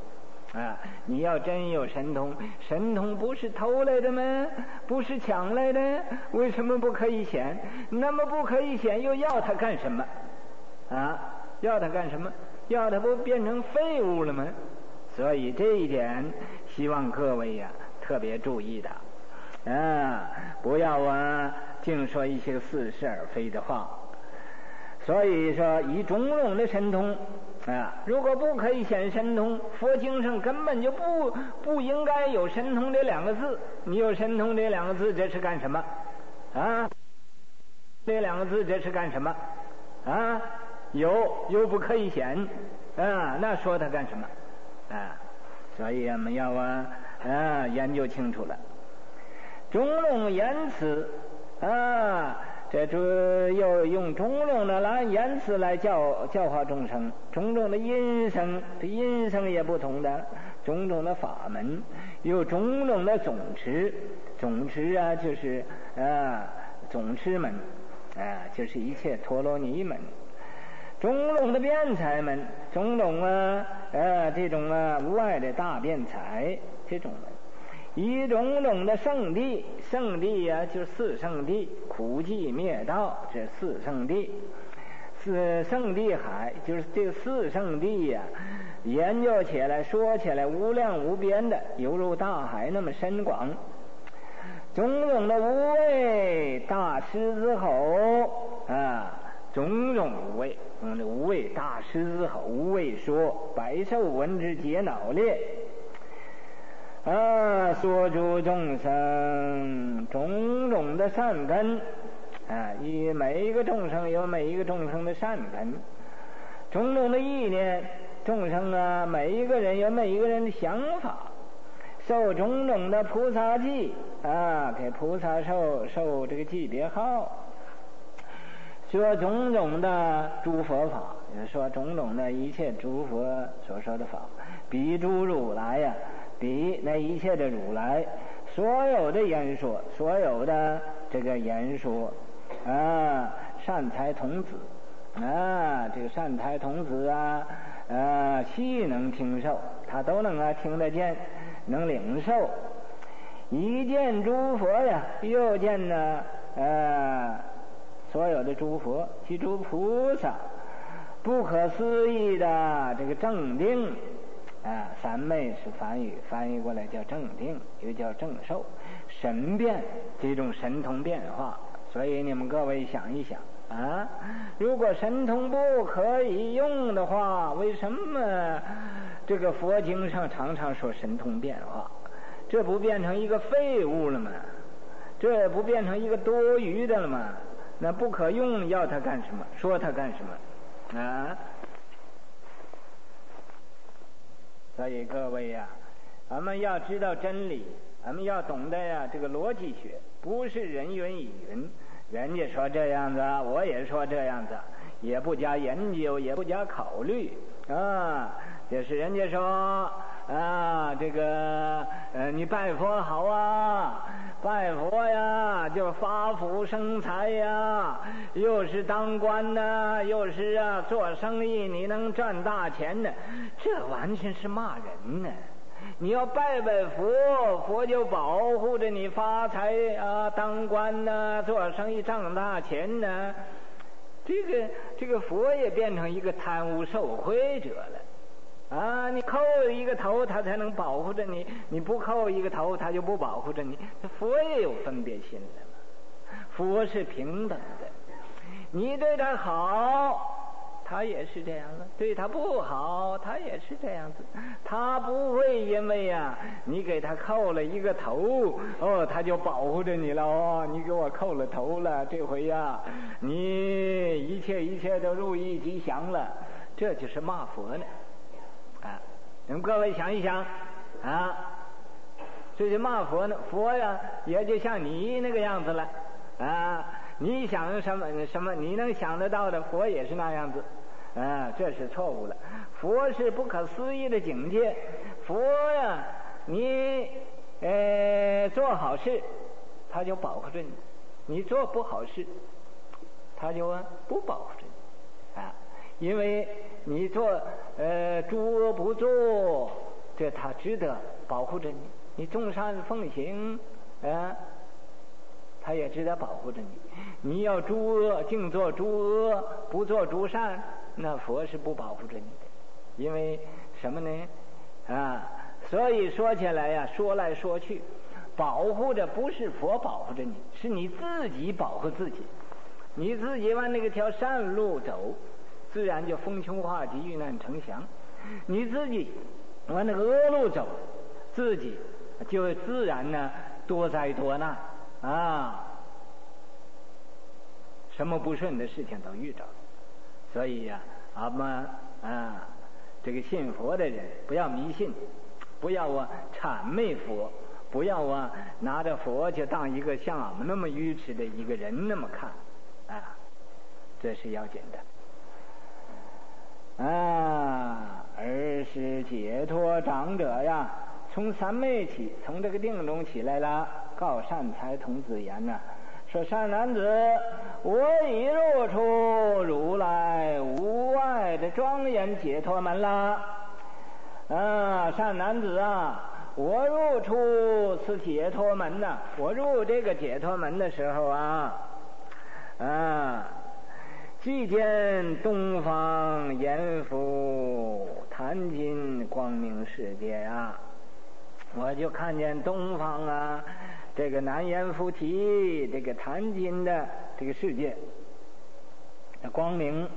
你要真有神通，神通不是偷来的吗？不是抢来的，为什么不可以显？那么不可以显，又要它干什么？要它干什么？要它不变成废物了吗？所以这一点希望各位呀特别注意的不要净说一些似是而非的话。所以说以种种的神通如果不可以显神通，佛经上根本就不应该有神通这两个字。你有神通这两个字，这是干什么这两个字这是干什么又不可以显那说它干什么所以我们要研究清楚了。种种言辞这又用种种的言辞来教化众生，种种的音声，这音声也不同的，种种的法门，有种种的总持，总持就是总持门就是一切陀罗尼门，种种的辩才门，种种这种无碍的大辩才，这种门，以种种的圣地，圣地就是四圣地，苦寂灭道，这四圣地，四圣地海就是这四圣地研究起来说起来无量无边的，犹如大海那么深广。种种的无畏大狮子吼种种无畏，无畏大狮子吼，无畏说百兽闻之皆脑裂说诸众生种种的善根以每一个众生有每一个众生的善根，种种的意念，众生每一个人有每一个人的想法，受种种的菩萨记给菩萨受这个记别号，说种种的诸佛法，也说种种的一切诸佛所说的法，比诸如来比那一切的如来所有的言说，所有的这个言说善财童子这个善财童子悉能听受，他都能听得见，能领受。一见诸佛又见所有的诸佛及诸菩萨，不可思议的这个正定三昧是梵语，翻译过来叫正定，又叫正受，神变，这种神通变化。所以你们各位想一想如果神通不可以用的话，为什么这个佛经上常常说神通变化？这不变成一个废物了吗？这不变成一个多余的了吗？那不可用，要它干什么？说它干什么所以各位我们要知道真理，我们要懂得这个逻辑学，不是人云亦云，人家说这样子我也说这样子，也不加研究，也不加考虑也是人家说这个你拜佛好拜佛就发福生财又是当官又是做生意你能赚大钱呢，这完全是骂人呢。你要拜佛，佛就保护着你发财当官做生意挣大钱呢。这个佛也变成一个贪污受贿者了你扣一个头他才能保护着你，你不扣一个头他就不保护着你。佛也有分别心的嘛，佛是平等的，你对他好他也是这样的，对他不好他也是这样子，他不会因为你给他扣了一个头他就保护着你了你给我扣了头了，这回你一切都如意吉祥了，这就是骂佛呢你们各位想一想这就骂佛呢。佛也就像你那个样子了你想什么你能想得到的，佛也是那样子这是错误了。佛是不可思议的境界，佛你做好事他就保护着你，你做不好事他就不保护着你因为你做诸恶不作， 这他值得保护着你。你众善奉行，他也值得保护着你。你要诸恶，净做诸恶，不做诸善，那佛是不保护着你的。因为什么呢？所以说起来呀，说来说去，保护着不是佛保护着你，是你自己保护自己。你自己往那个条善路走，自然就风穷化吉，遇难成祥。你自己往那个恶路走，自己就自然呢多灾多难什么不顺的事情都遇着。所以呀，这个信佛的人不要迷信，不要谄媚佛，不要拿着佛就当一个像我们那么愚痴的一个人那么看这是要紧的而是解脱长者呀，从三昧起，从这个定中起来了，告善财童子言说善男子，我已入出如来无碍的庄严解脱门了善男子我入出此解脱门我入这个解脱门的时候即见东方阎浮坛金光明世界我就看见东方这个南阎浮提这个坛金的这个世界的光明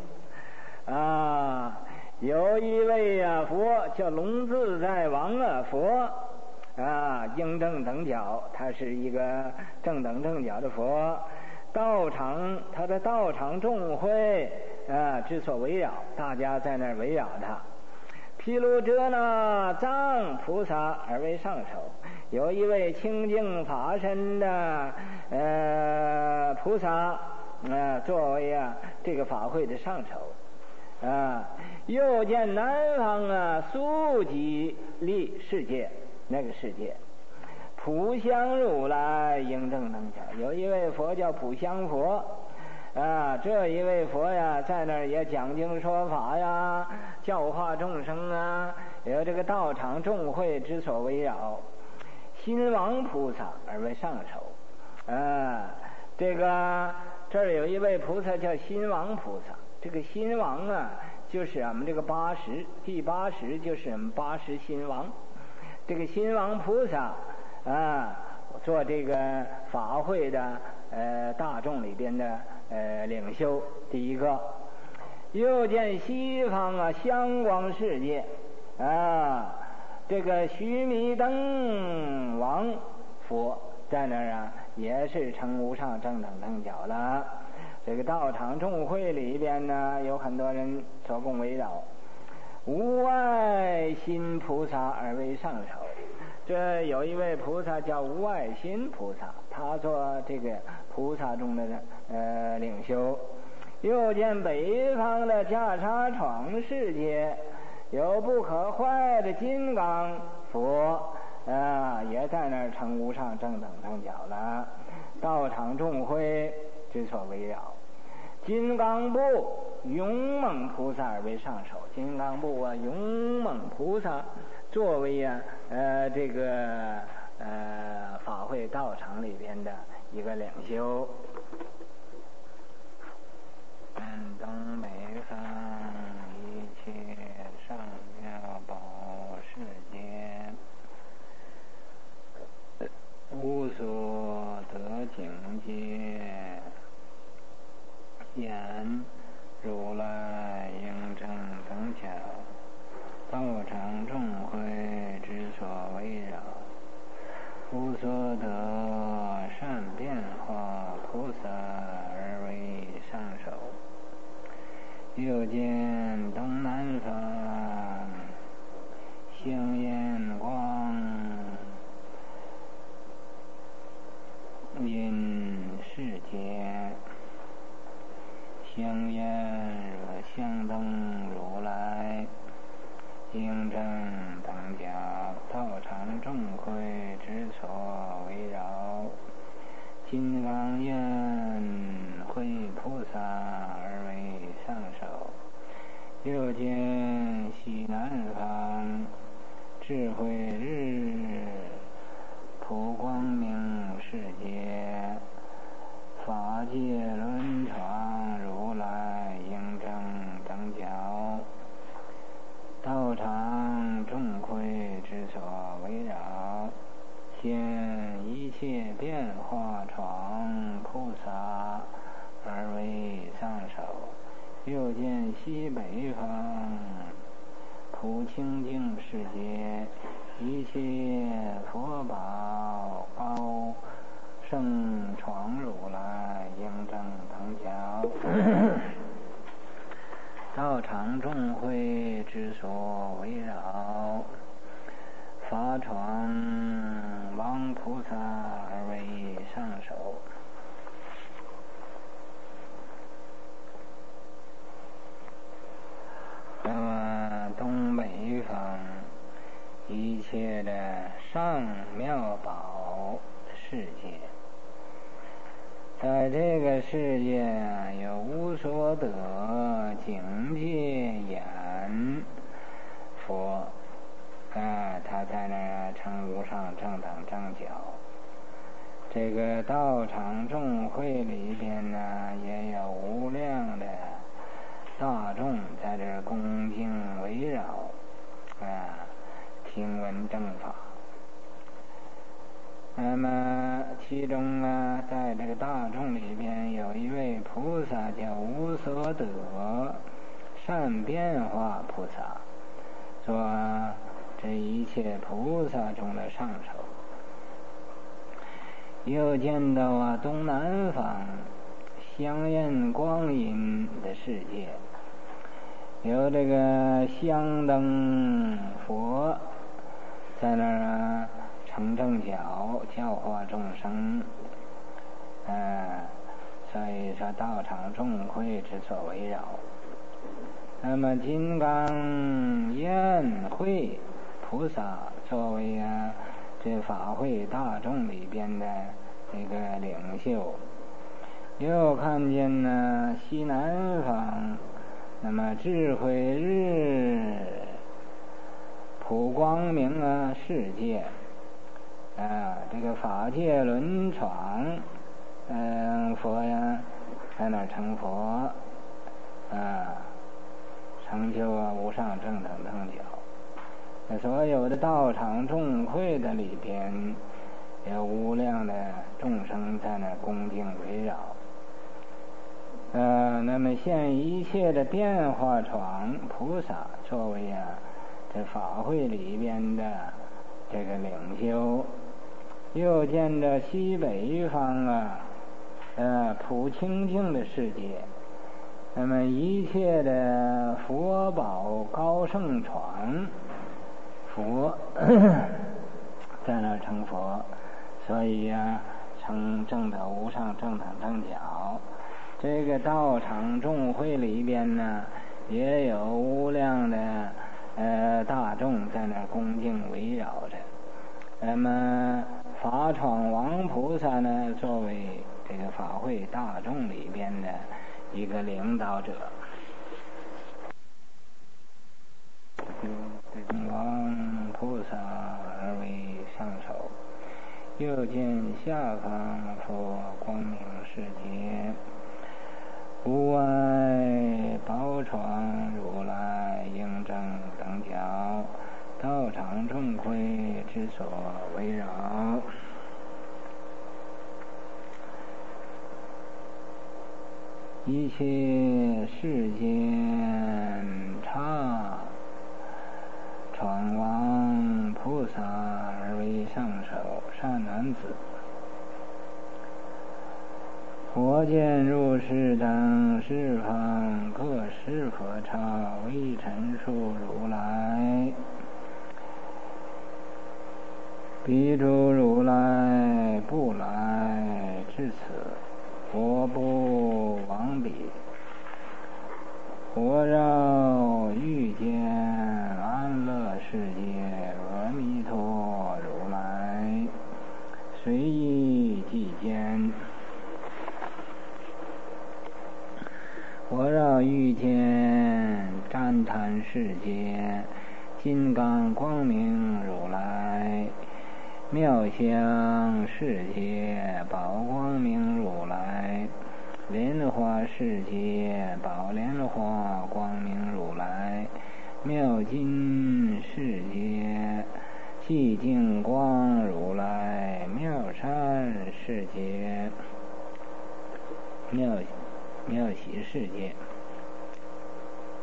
有一位佛叫龙自在王佛应正等觉，他是一个正等正觉的佛。道场，他的道场众会之所围绕，大家在那儿围绕他。毗卢遮那藏菩萨而为上首，有一位清净法身的菩萨作为这个法会的上首又见南方苏吉利世界，那个世界普香如来应正等觉，有一位佛叫普香佛这一位佛在那儿也讲经说法教化众生有这个道场众会之所围绕。心王菩萨而为上首这儿有一位菩萨叫心王菩萨，这个心王就是我们这个80，第80就是我们80心王。这个心王菩萨做这个法会的大众里边的领袖第一个。又见西方香光世界这个须弥灯王佛在那儿也是成无上正等正觉了。这个道场众会里边有很多人所共围绕。无碍心菩萨而为上首，这有一位菩萨叫无碍心菩萨，他做这个菩萨中的领袖。又见北方的袈裟床世界，有不可坏的金刚佛也在那儿成无上正等正觉了。道场众会之所围绕。金刚部勇猛菩萨而为上首，金刚部勇猛菩萨作为这个法会道场里边的一个领袖。东北方一切上妙宝世界，无所得境界，言如来应正等觉，道场众会之所围绕，无所得善变化菩萨而为上首。又见东南方星焰光阴世界，香焰若香灯如来应正等觉，道场众会之所围绕。 西北方普清净世界，一切佛宝高圣闯如来应正等角，道场众会之所围绕，法床王菩萨而为上首。那么东北方一切的上妙宝的世界，在这个世界有无所得境界眼佛他在那儿成无上正等正觉。这个道场众会里边呢，也有无量的大众在这儿恭敬围绕听闻正法。那么其中在这个大众里边有一位菩萨叫无所得善变化菩萨，说这一切菩萨中的上首。又见到东南方香焰光阴的世界，有这个香灯佛在那儿成正觉教化众生，所以说道场众会之所围绕。那么金刚焰会菩萨作为这法会大众里边的这个领袖，又看见呢西南方那么智慧日普光明世界，这个法界轮闯佛在那成佛，成就无上正等正觉。所有的道场众会的里边有无量的众生在那恭敬围绕。那么现一切的变化床菩萨作为这法会里边的这个领袖。又见着西北方普清净的世界，那么一切的佛宝高圣床佛在那成佛，所以成正得无上正等正觉。这个道场众会里边呢，也有无量的大众在那恭敬围绕着。那么法闯王菩萨呢，作为这个法会大众里边的一个领导者。王菩萨而为上首，又见下方佛光明世界，无碍宝床如来应正等角，道场众会之所围绕。一切世间刹闯王菩萨而为上首。善男子，佛见入世等十方各施佛刹，为陈述如来。彼诸如来不来至此，佛不往彼。佛绕欲见安乐世界阿弥陀如来，随意即见。佛绕欲见旃檀世界金刚光明如来，妙香世界宝光明如来，莲花世界宝莲花光明如来，妙金世界寂静光如来，妙善世界妙喜世界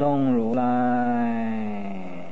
动如来，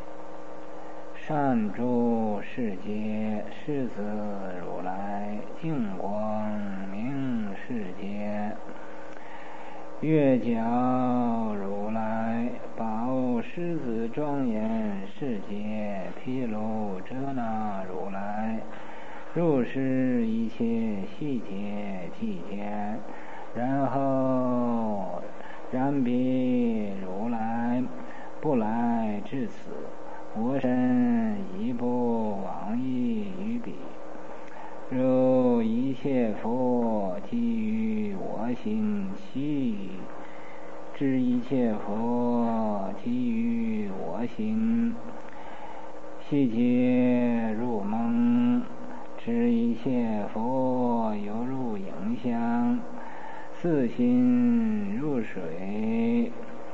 善住世界，狮子如来，净光明世界，月角如来，宝狮子庄严世界，毗卢遮那如来，入世一切细节体见，然后然彼如来不来至此，我身亦不往诣于彼。如一切佛基于我心悉，知一切佛基于我心悉皆入梦，知一切佛犹如影像，似心入水，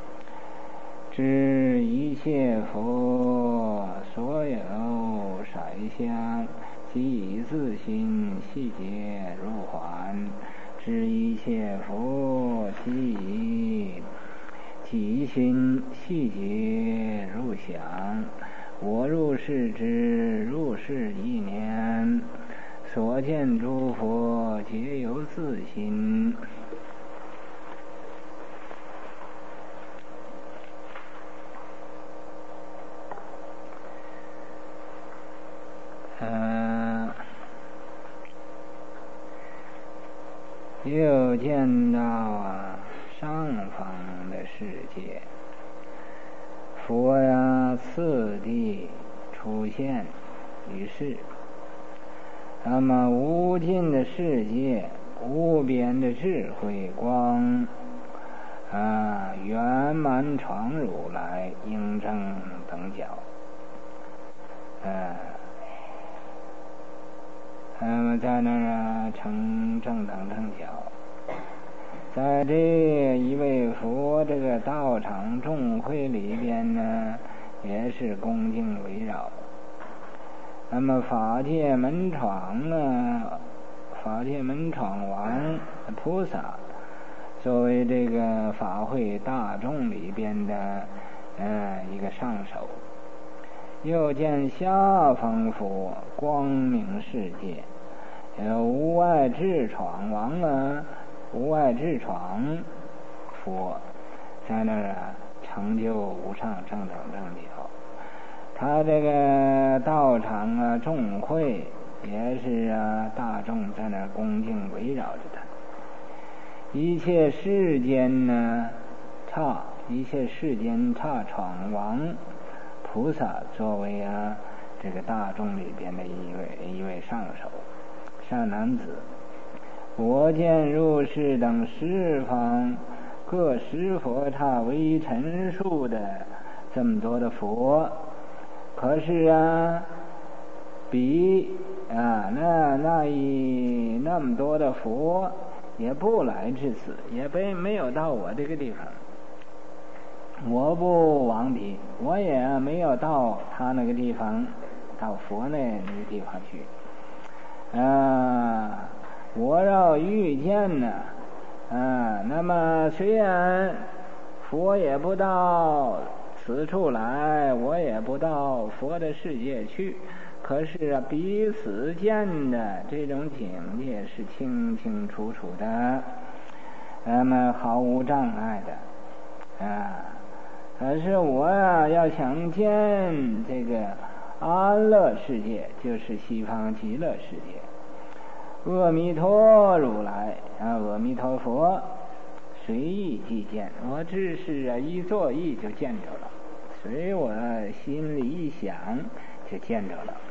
知一切佛所有色相即自心悉皆入幻，知一切佛即心悉皆入想。我入世之入世一年，所见诸佛皆由自心。又见到上方的世界，佛次第出现于世。那么无尽的世界，无边的智慧光，圆满闯如来应正等角，那么在那儿成正等正角，在这一位佛这个道场众会里边呢，也是恭敬围绕。那么法界门闯法界门闯王菩萨作为这个法会大众里边的一个上首。又见下方佛光明世界，无碍智闯王无碍智闯佛在那儿成就无上正等正角。他这个道场众会也是大众在那儿恭敬围绕着他。一切世间一切世间闯王菩萨作为这个大众里边的一位上首善男子。我见入世等十方各十佛刹为陈述的这么多的佛，可是比那么多的佛也不来至此，也没有到我这个地方。我不往彼，我也没有到他那个地方，到佛那个地方去。我要遇见那么虽然佛也不到此处来，我也不到佛的世界去，可是彼此间的这种境界是清清楚楚的，那么毫无障碍的可是我要想见这个安乐世界，就是西方极乐世界，阿弥陀如来阿弥陀佛随意即见，我只是一作意就见着了，随我心里一想就见着了。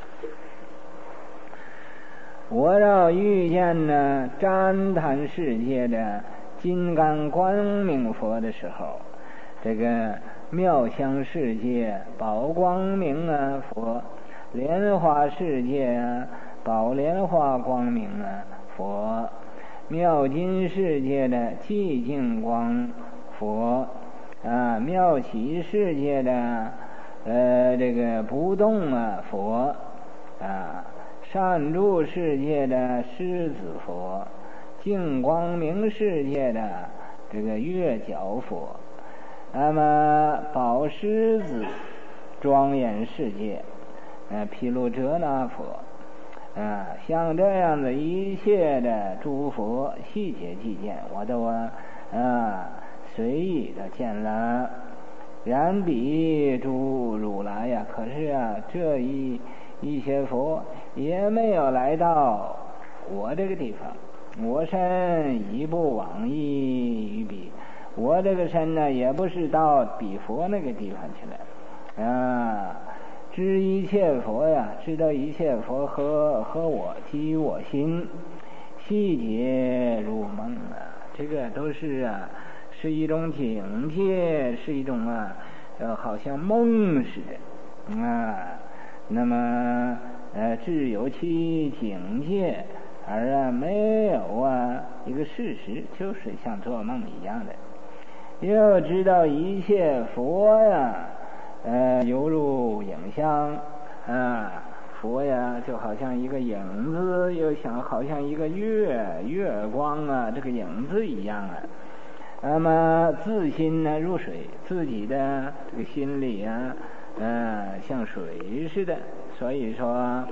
我要遇见旃檀世界的金刚光明佛的时候，这个妙香世界宝光明佛，莲花世界宝莲花光明佛，妙金世界的寂静光佛妙喜世界的这个不动佛善住世界的狮子佛，净光明世界的这个月角佛， 那么宝狮子庄严世界，毗卢遮那佛，像这样的一切的诸佛细节迹见，我都随意的见了。然彼诸如来呀，可是这一些佛也没有来到我这个地方，我身一不往依于彼，我这个身呢也不是到彼佛那个地方去了。知一切佛呀，知道一切佛和我基于我心，细节入梦这个都是是一种境界，是一种好像梦似的那么只有其境界，而没有一个事实，就是像做梦一样的。又知道一切佛呀，犹如影像佛呀就好像一个影子，又好像一个月光这个影子一样那么自心呢入水，自己的这个心里像水似的。所以说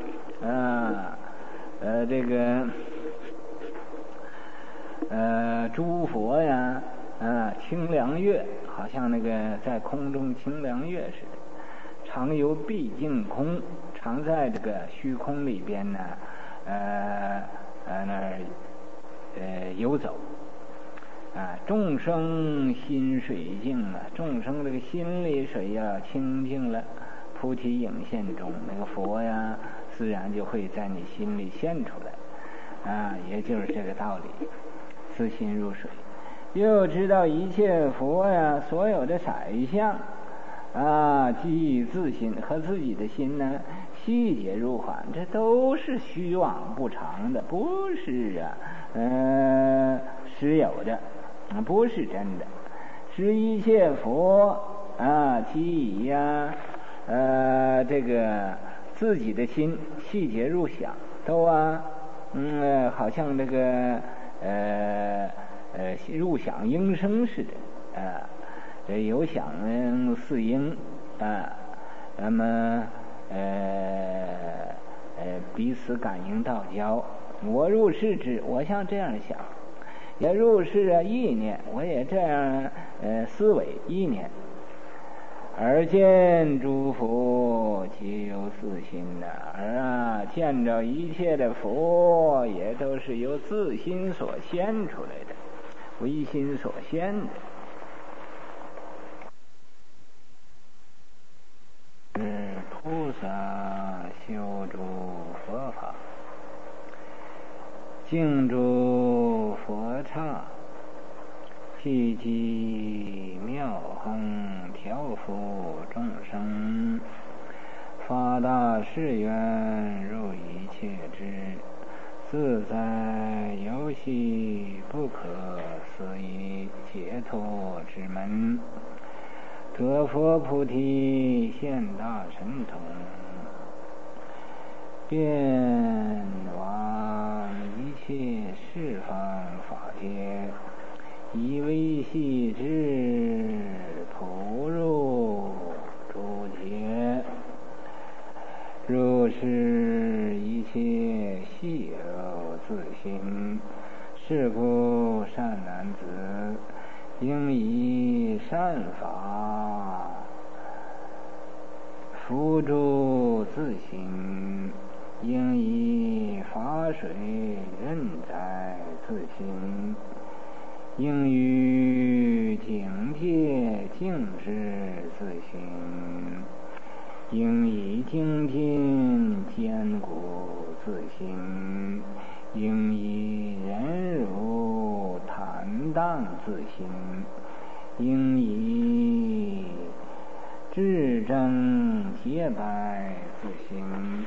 这个诸佛呀清凉月，好像那个在空中清凉月似的，常游毕竟空，常在这个虚空里边呢游走众生心水净众生这个心里水清净了，菩提影现中，那个佛呀自然就会在你心里现出来也就是这个道理，自心入水。又知道一切佛呀所有的色相基于自心和自己的心呢细节入幻，这都是虚妄不常的，不是实有的，不是真的。是一切佛基于这个自己的心细节入想，都好像这个入响应声似的有响似应那么彼此感应道交。我入世之，我像这样想，也入世意念，我也这样思维意念，而见诸佛皆由自心而见着一切的佛也都是由自心所现出来的，唯心所现的。菩萨修诸佛法，敬诸佛刹，积极妙恒调伏众生，发大誓愿入一切之自在游戏不可思议解脱之门，得佛菩提现大神通，遍往一切十方法界，以为系之普入诸劫，如是一切细柔自心。是故善男子应以善法扶助自心，应以法水润在自心，应于境界静止自心，应以精进坚固自心，应以忍辱坦荡自心，应以智正洁白自心，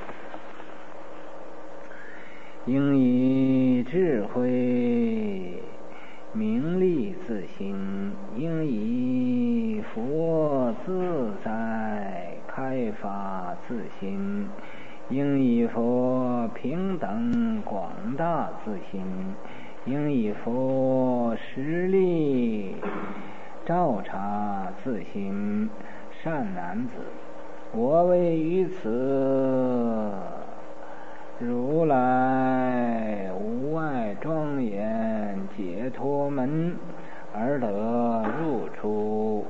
应以智慧明利自心，应以佛自在开发自心，应以佛平等广大自心，应以佛实力照察自心，善男子，我为于此如来无碍庄严解脱门而得入诸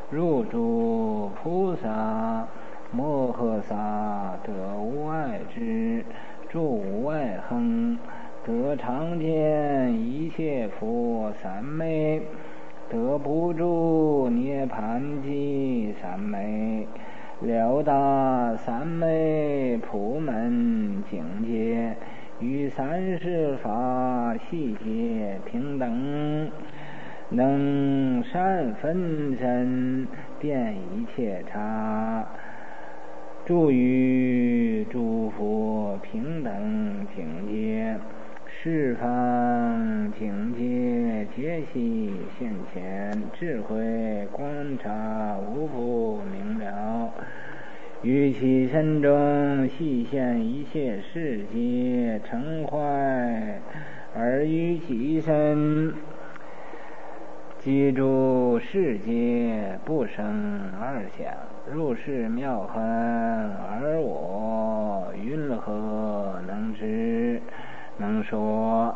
菩萨摩诃萨，得无碍之住无碍亨，得常见一切佛三昧，得不住涅盘寂三昧，了达三昧普门境界，与三世法细节平等，能善分身遍一切刹，住于诸佛平等境界，十方境界皆悉现前，智慧观察无不明了，于其身中细现一切世界成坏，而于其身记住世界不生二想，入世妙恒，而我云何能知能说？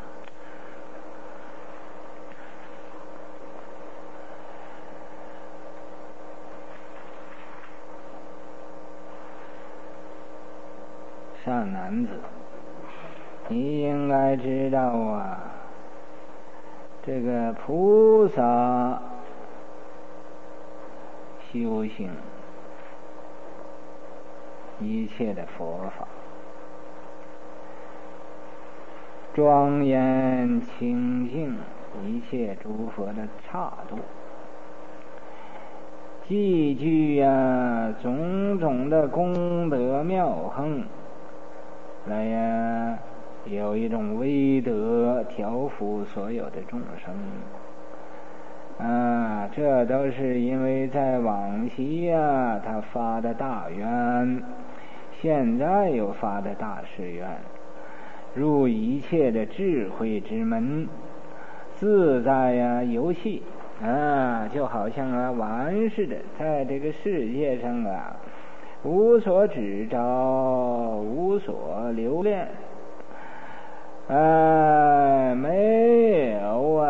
善男子，你应该知道啊，这个菩萨修行一切的佛法，庄严清净一切诸佛的刹度，积聚种种的功德妙恒，来有一种威德调伏所有的众生这都是因为在往昔他发的大愿，现在又发的大誓愿，入一切的智慧之门，自在游戏就好像玩似的，在这个世界上无所指招，无所留恋，没有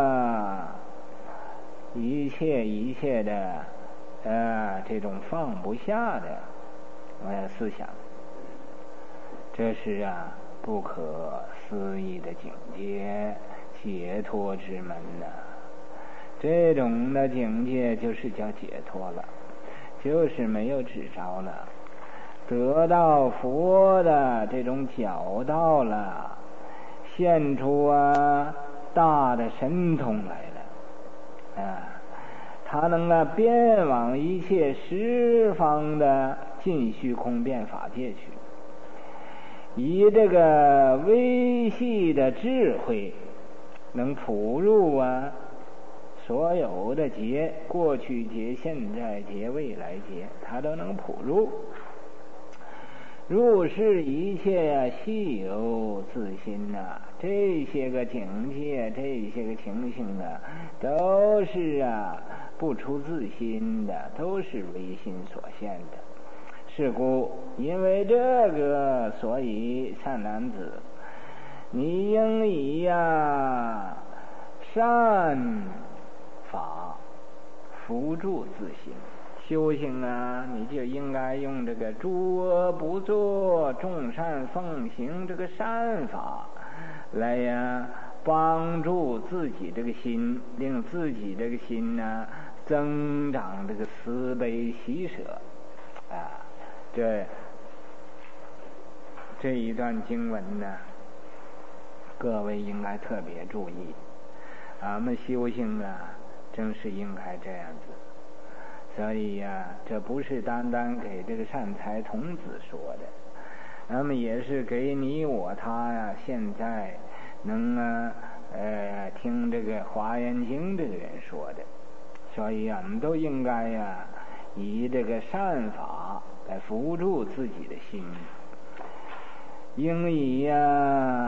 一切的这种放不下的思想，这是不可思议的境界，解脱之门这种的境界就是叫解脱了，就是没有指招了，得到佛的这种教导了，现出大的神通来了他能遍往一切十方的尽虚空变法界去，以这个微细的智慧能普入所有的劫，过去劫、现在劫、未来劫，他都能普入，入世一切悉有自心这些个境界，这些个情形都是不出自心的，都是唯心所现的。是故因为这个，所以善男子，你应以善法扶助自心。修行你就应该用这个诸恶不作，众善奉行这个善法来帮助自己这个心，令自己这个心增长这个慈悲喜舍这一段经文各位应该特别注意，俺们修行正是应该这样子。所以这不是单单给这个善财童子说的，那么也是给你我他现在能听这个华严经这个人说的。所以我们都应该以这个善法来扶助自己的心，应以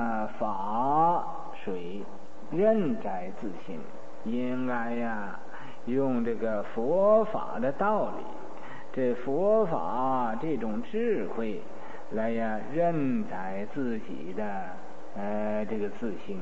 法水任载自心，应该用这个佛法的道理，这佛法这种智慧来呀认载自己的这个自心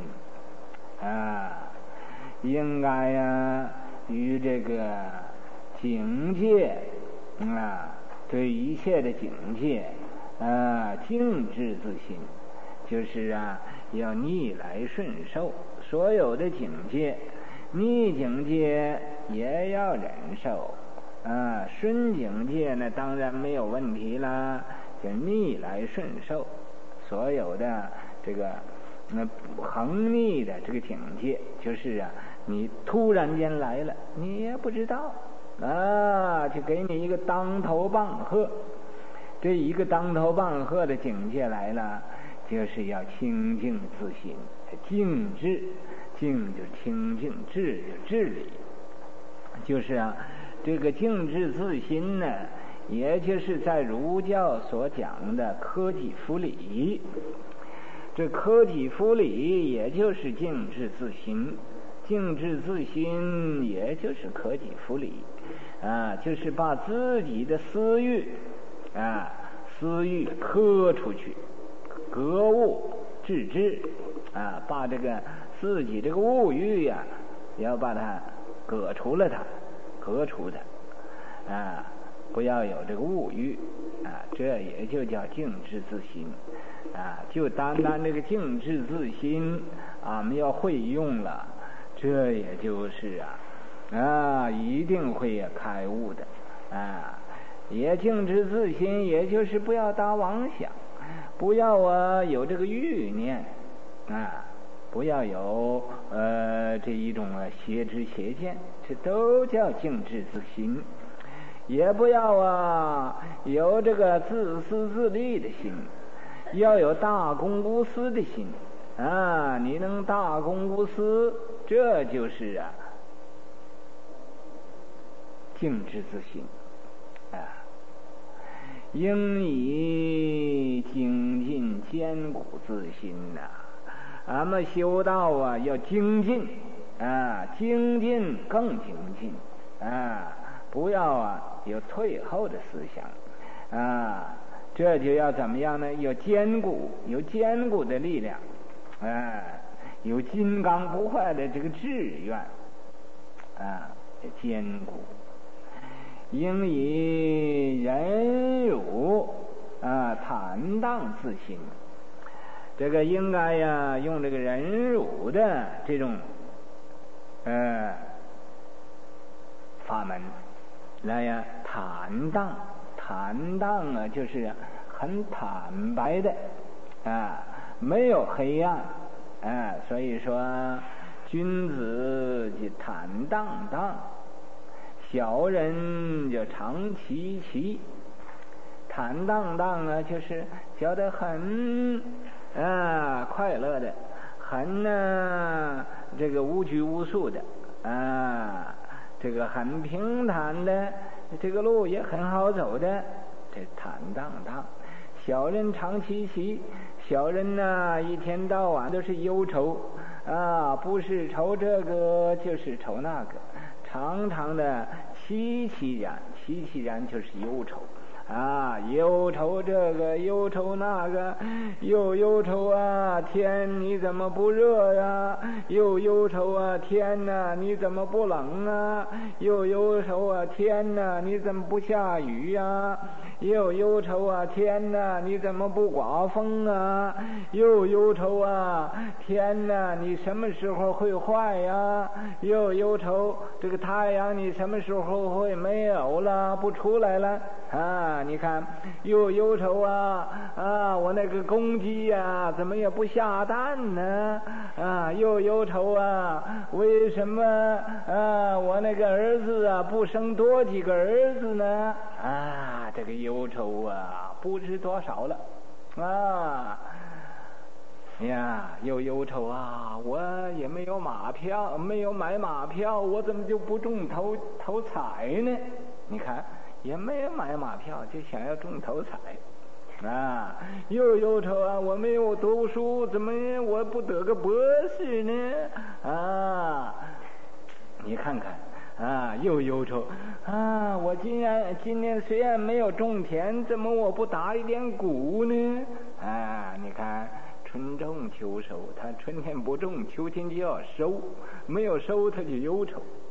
应该呀与这个境界对一切的境界静止自心，就是要逆来顺受，所有的境界逆境界也要忍受顺境界呢当然没有问题啦，就逆来顺受，所有的这个横逆的这个境界，就是你突然间来了，你也不知道就给你一个当头棒喝，这一个当头棒喝的境界来了，就是要清净自心，静智，静就清净，智就治理，就是这个静智自心呢，也就是在儒教所讲的科己复礼。这科己复礼也就是静智自心，静智自心也就是科己复礼就是把自己的私欲磕出去，格物致知把这个自己这个物欲要把它革除它不要有这个物欲这也就叫静智自心就单单这个静智自心们要会用了，这也就是一定会开悟的也静智自心，也就是不要打妄想，不要有这个欲念不要有这一种邪知邪见，这都叫静智自心。也不要有这个自私自利的心，要有大公无私的心你能大公无私，这就是静智自心应以精进坚固自心俺们修道要精进精进更精进不要有退后的思想这就要怎么样呢？有坚固的力量有金刚不坏的这个志愿坚固，应以忍辱坦荡自心，这个应该用这个忍辱的这种法门来坦荡就是很坦白的没有黑暗所以说君子就坦荡荡，小人就常戚戚。坦荡荡就是觉得很快乐的，很这个无拘无束的这个很平坦的，这个路也很好走的，这坦荡荡。小人常戚戚，小人一天到晚都是忧愁不是愁这个就是愁那个，常常的戚戚然就是忧愁忧愁这个忧愁那个，又忧愁天你怎么不热呀，又忧愁天哪你怎么不冷又忧愁天哪你怎么不下雨呀，又忧愁天哪你怎么不刮风又忧愁天哪你什么时候会坏呀，又忧愁这个太阳你什么时候会没有了不出来了你看又忧愁我那个公鸡怎么也不下蛋呢又忧愁为什么我那个儿子不生多几个儿子呢这个忧愁不知多少了又忧愁我也没有马票，没有买马票，我怎么就不中头彩呢？你看也没有买马票，就想要中头彩又忧愁我没有读书，怎么我不得个博士呢你看看啊，又忧愁啊！我今年虽然没有种田，怎么我不打一点谷呢？啊，你看春种秋收，他春天不种，秋天就要收，没有收他就忧愁。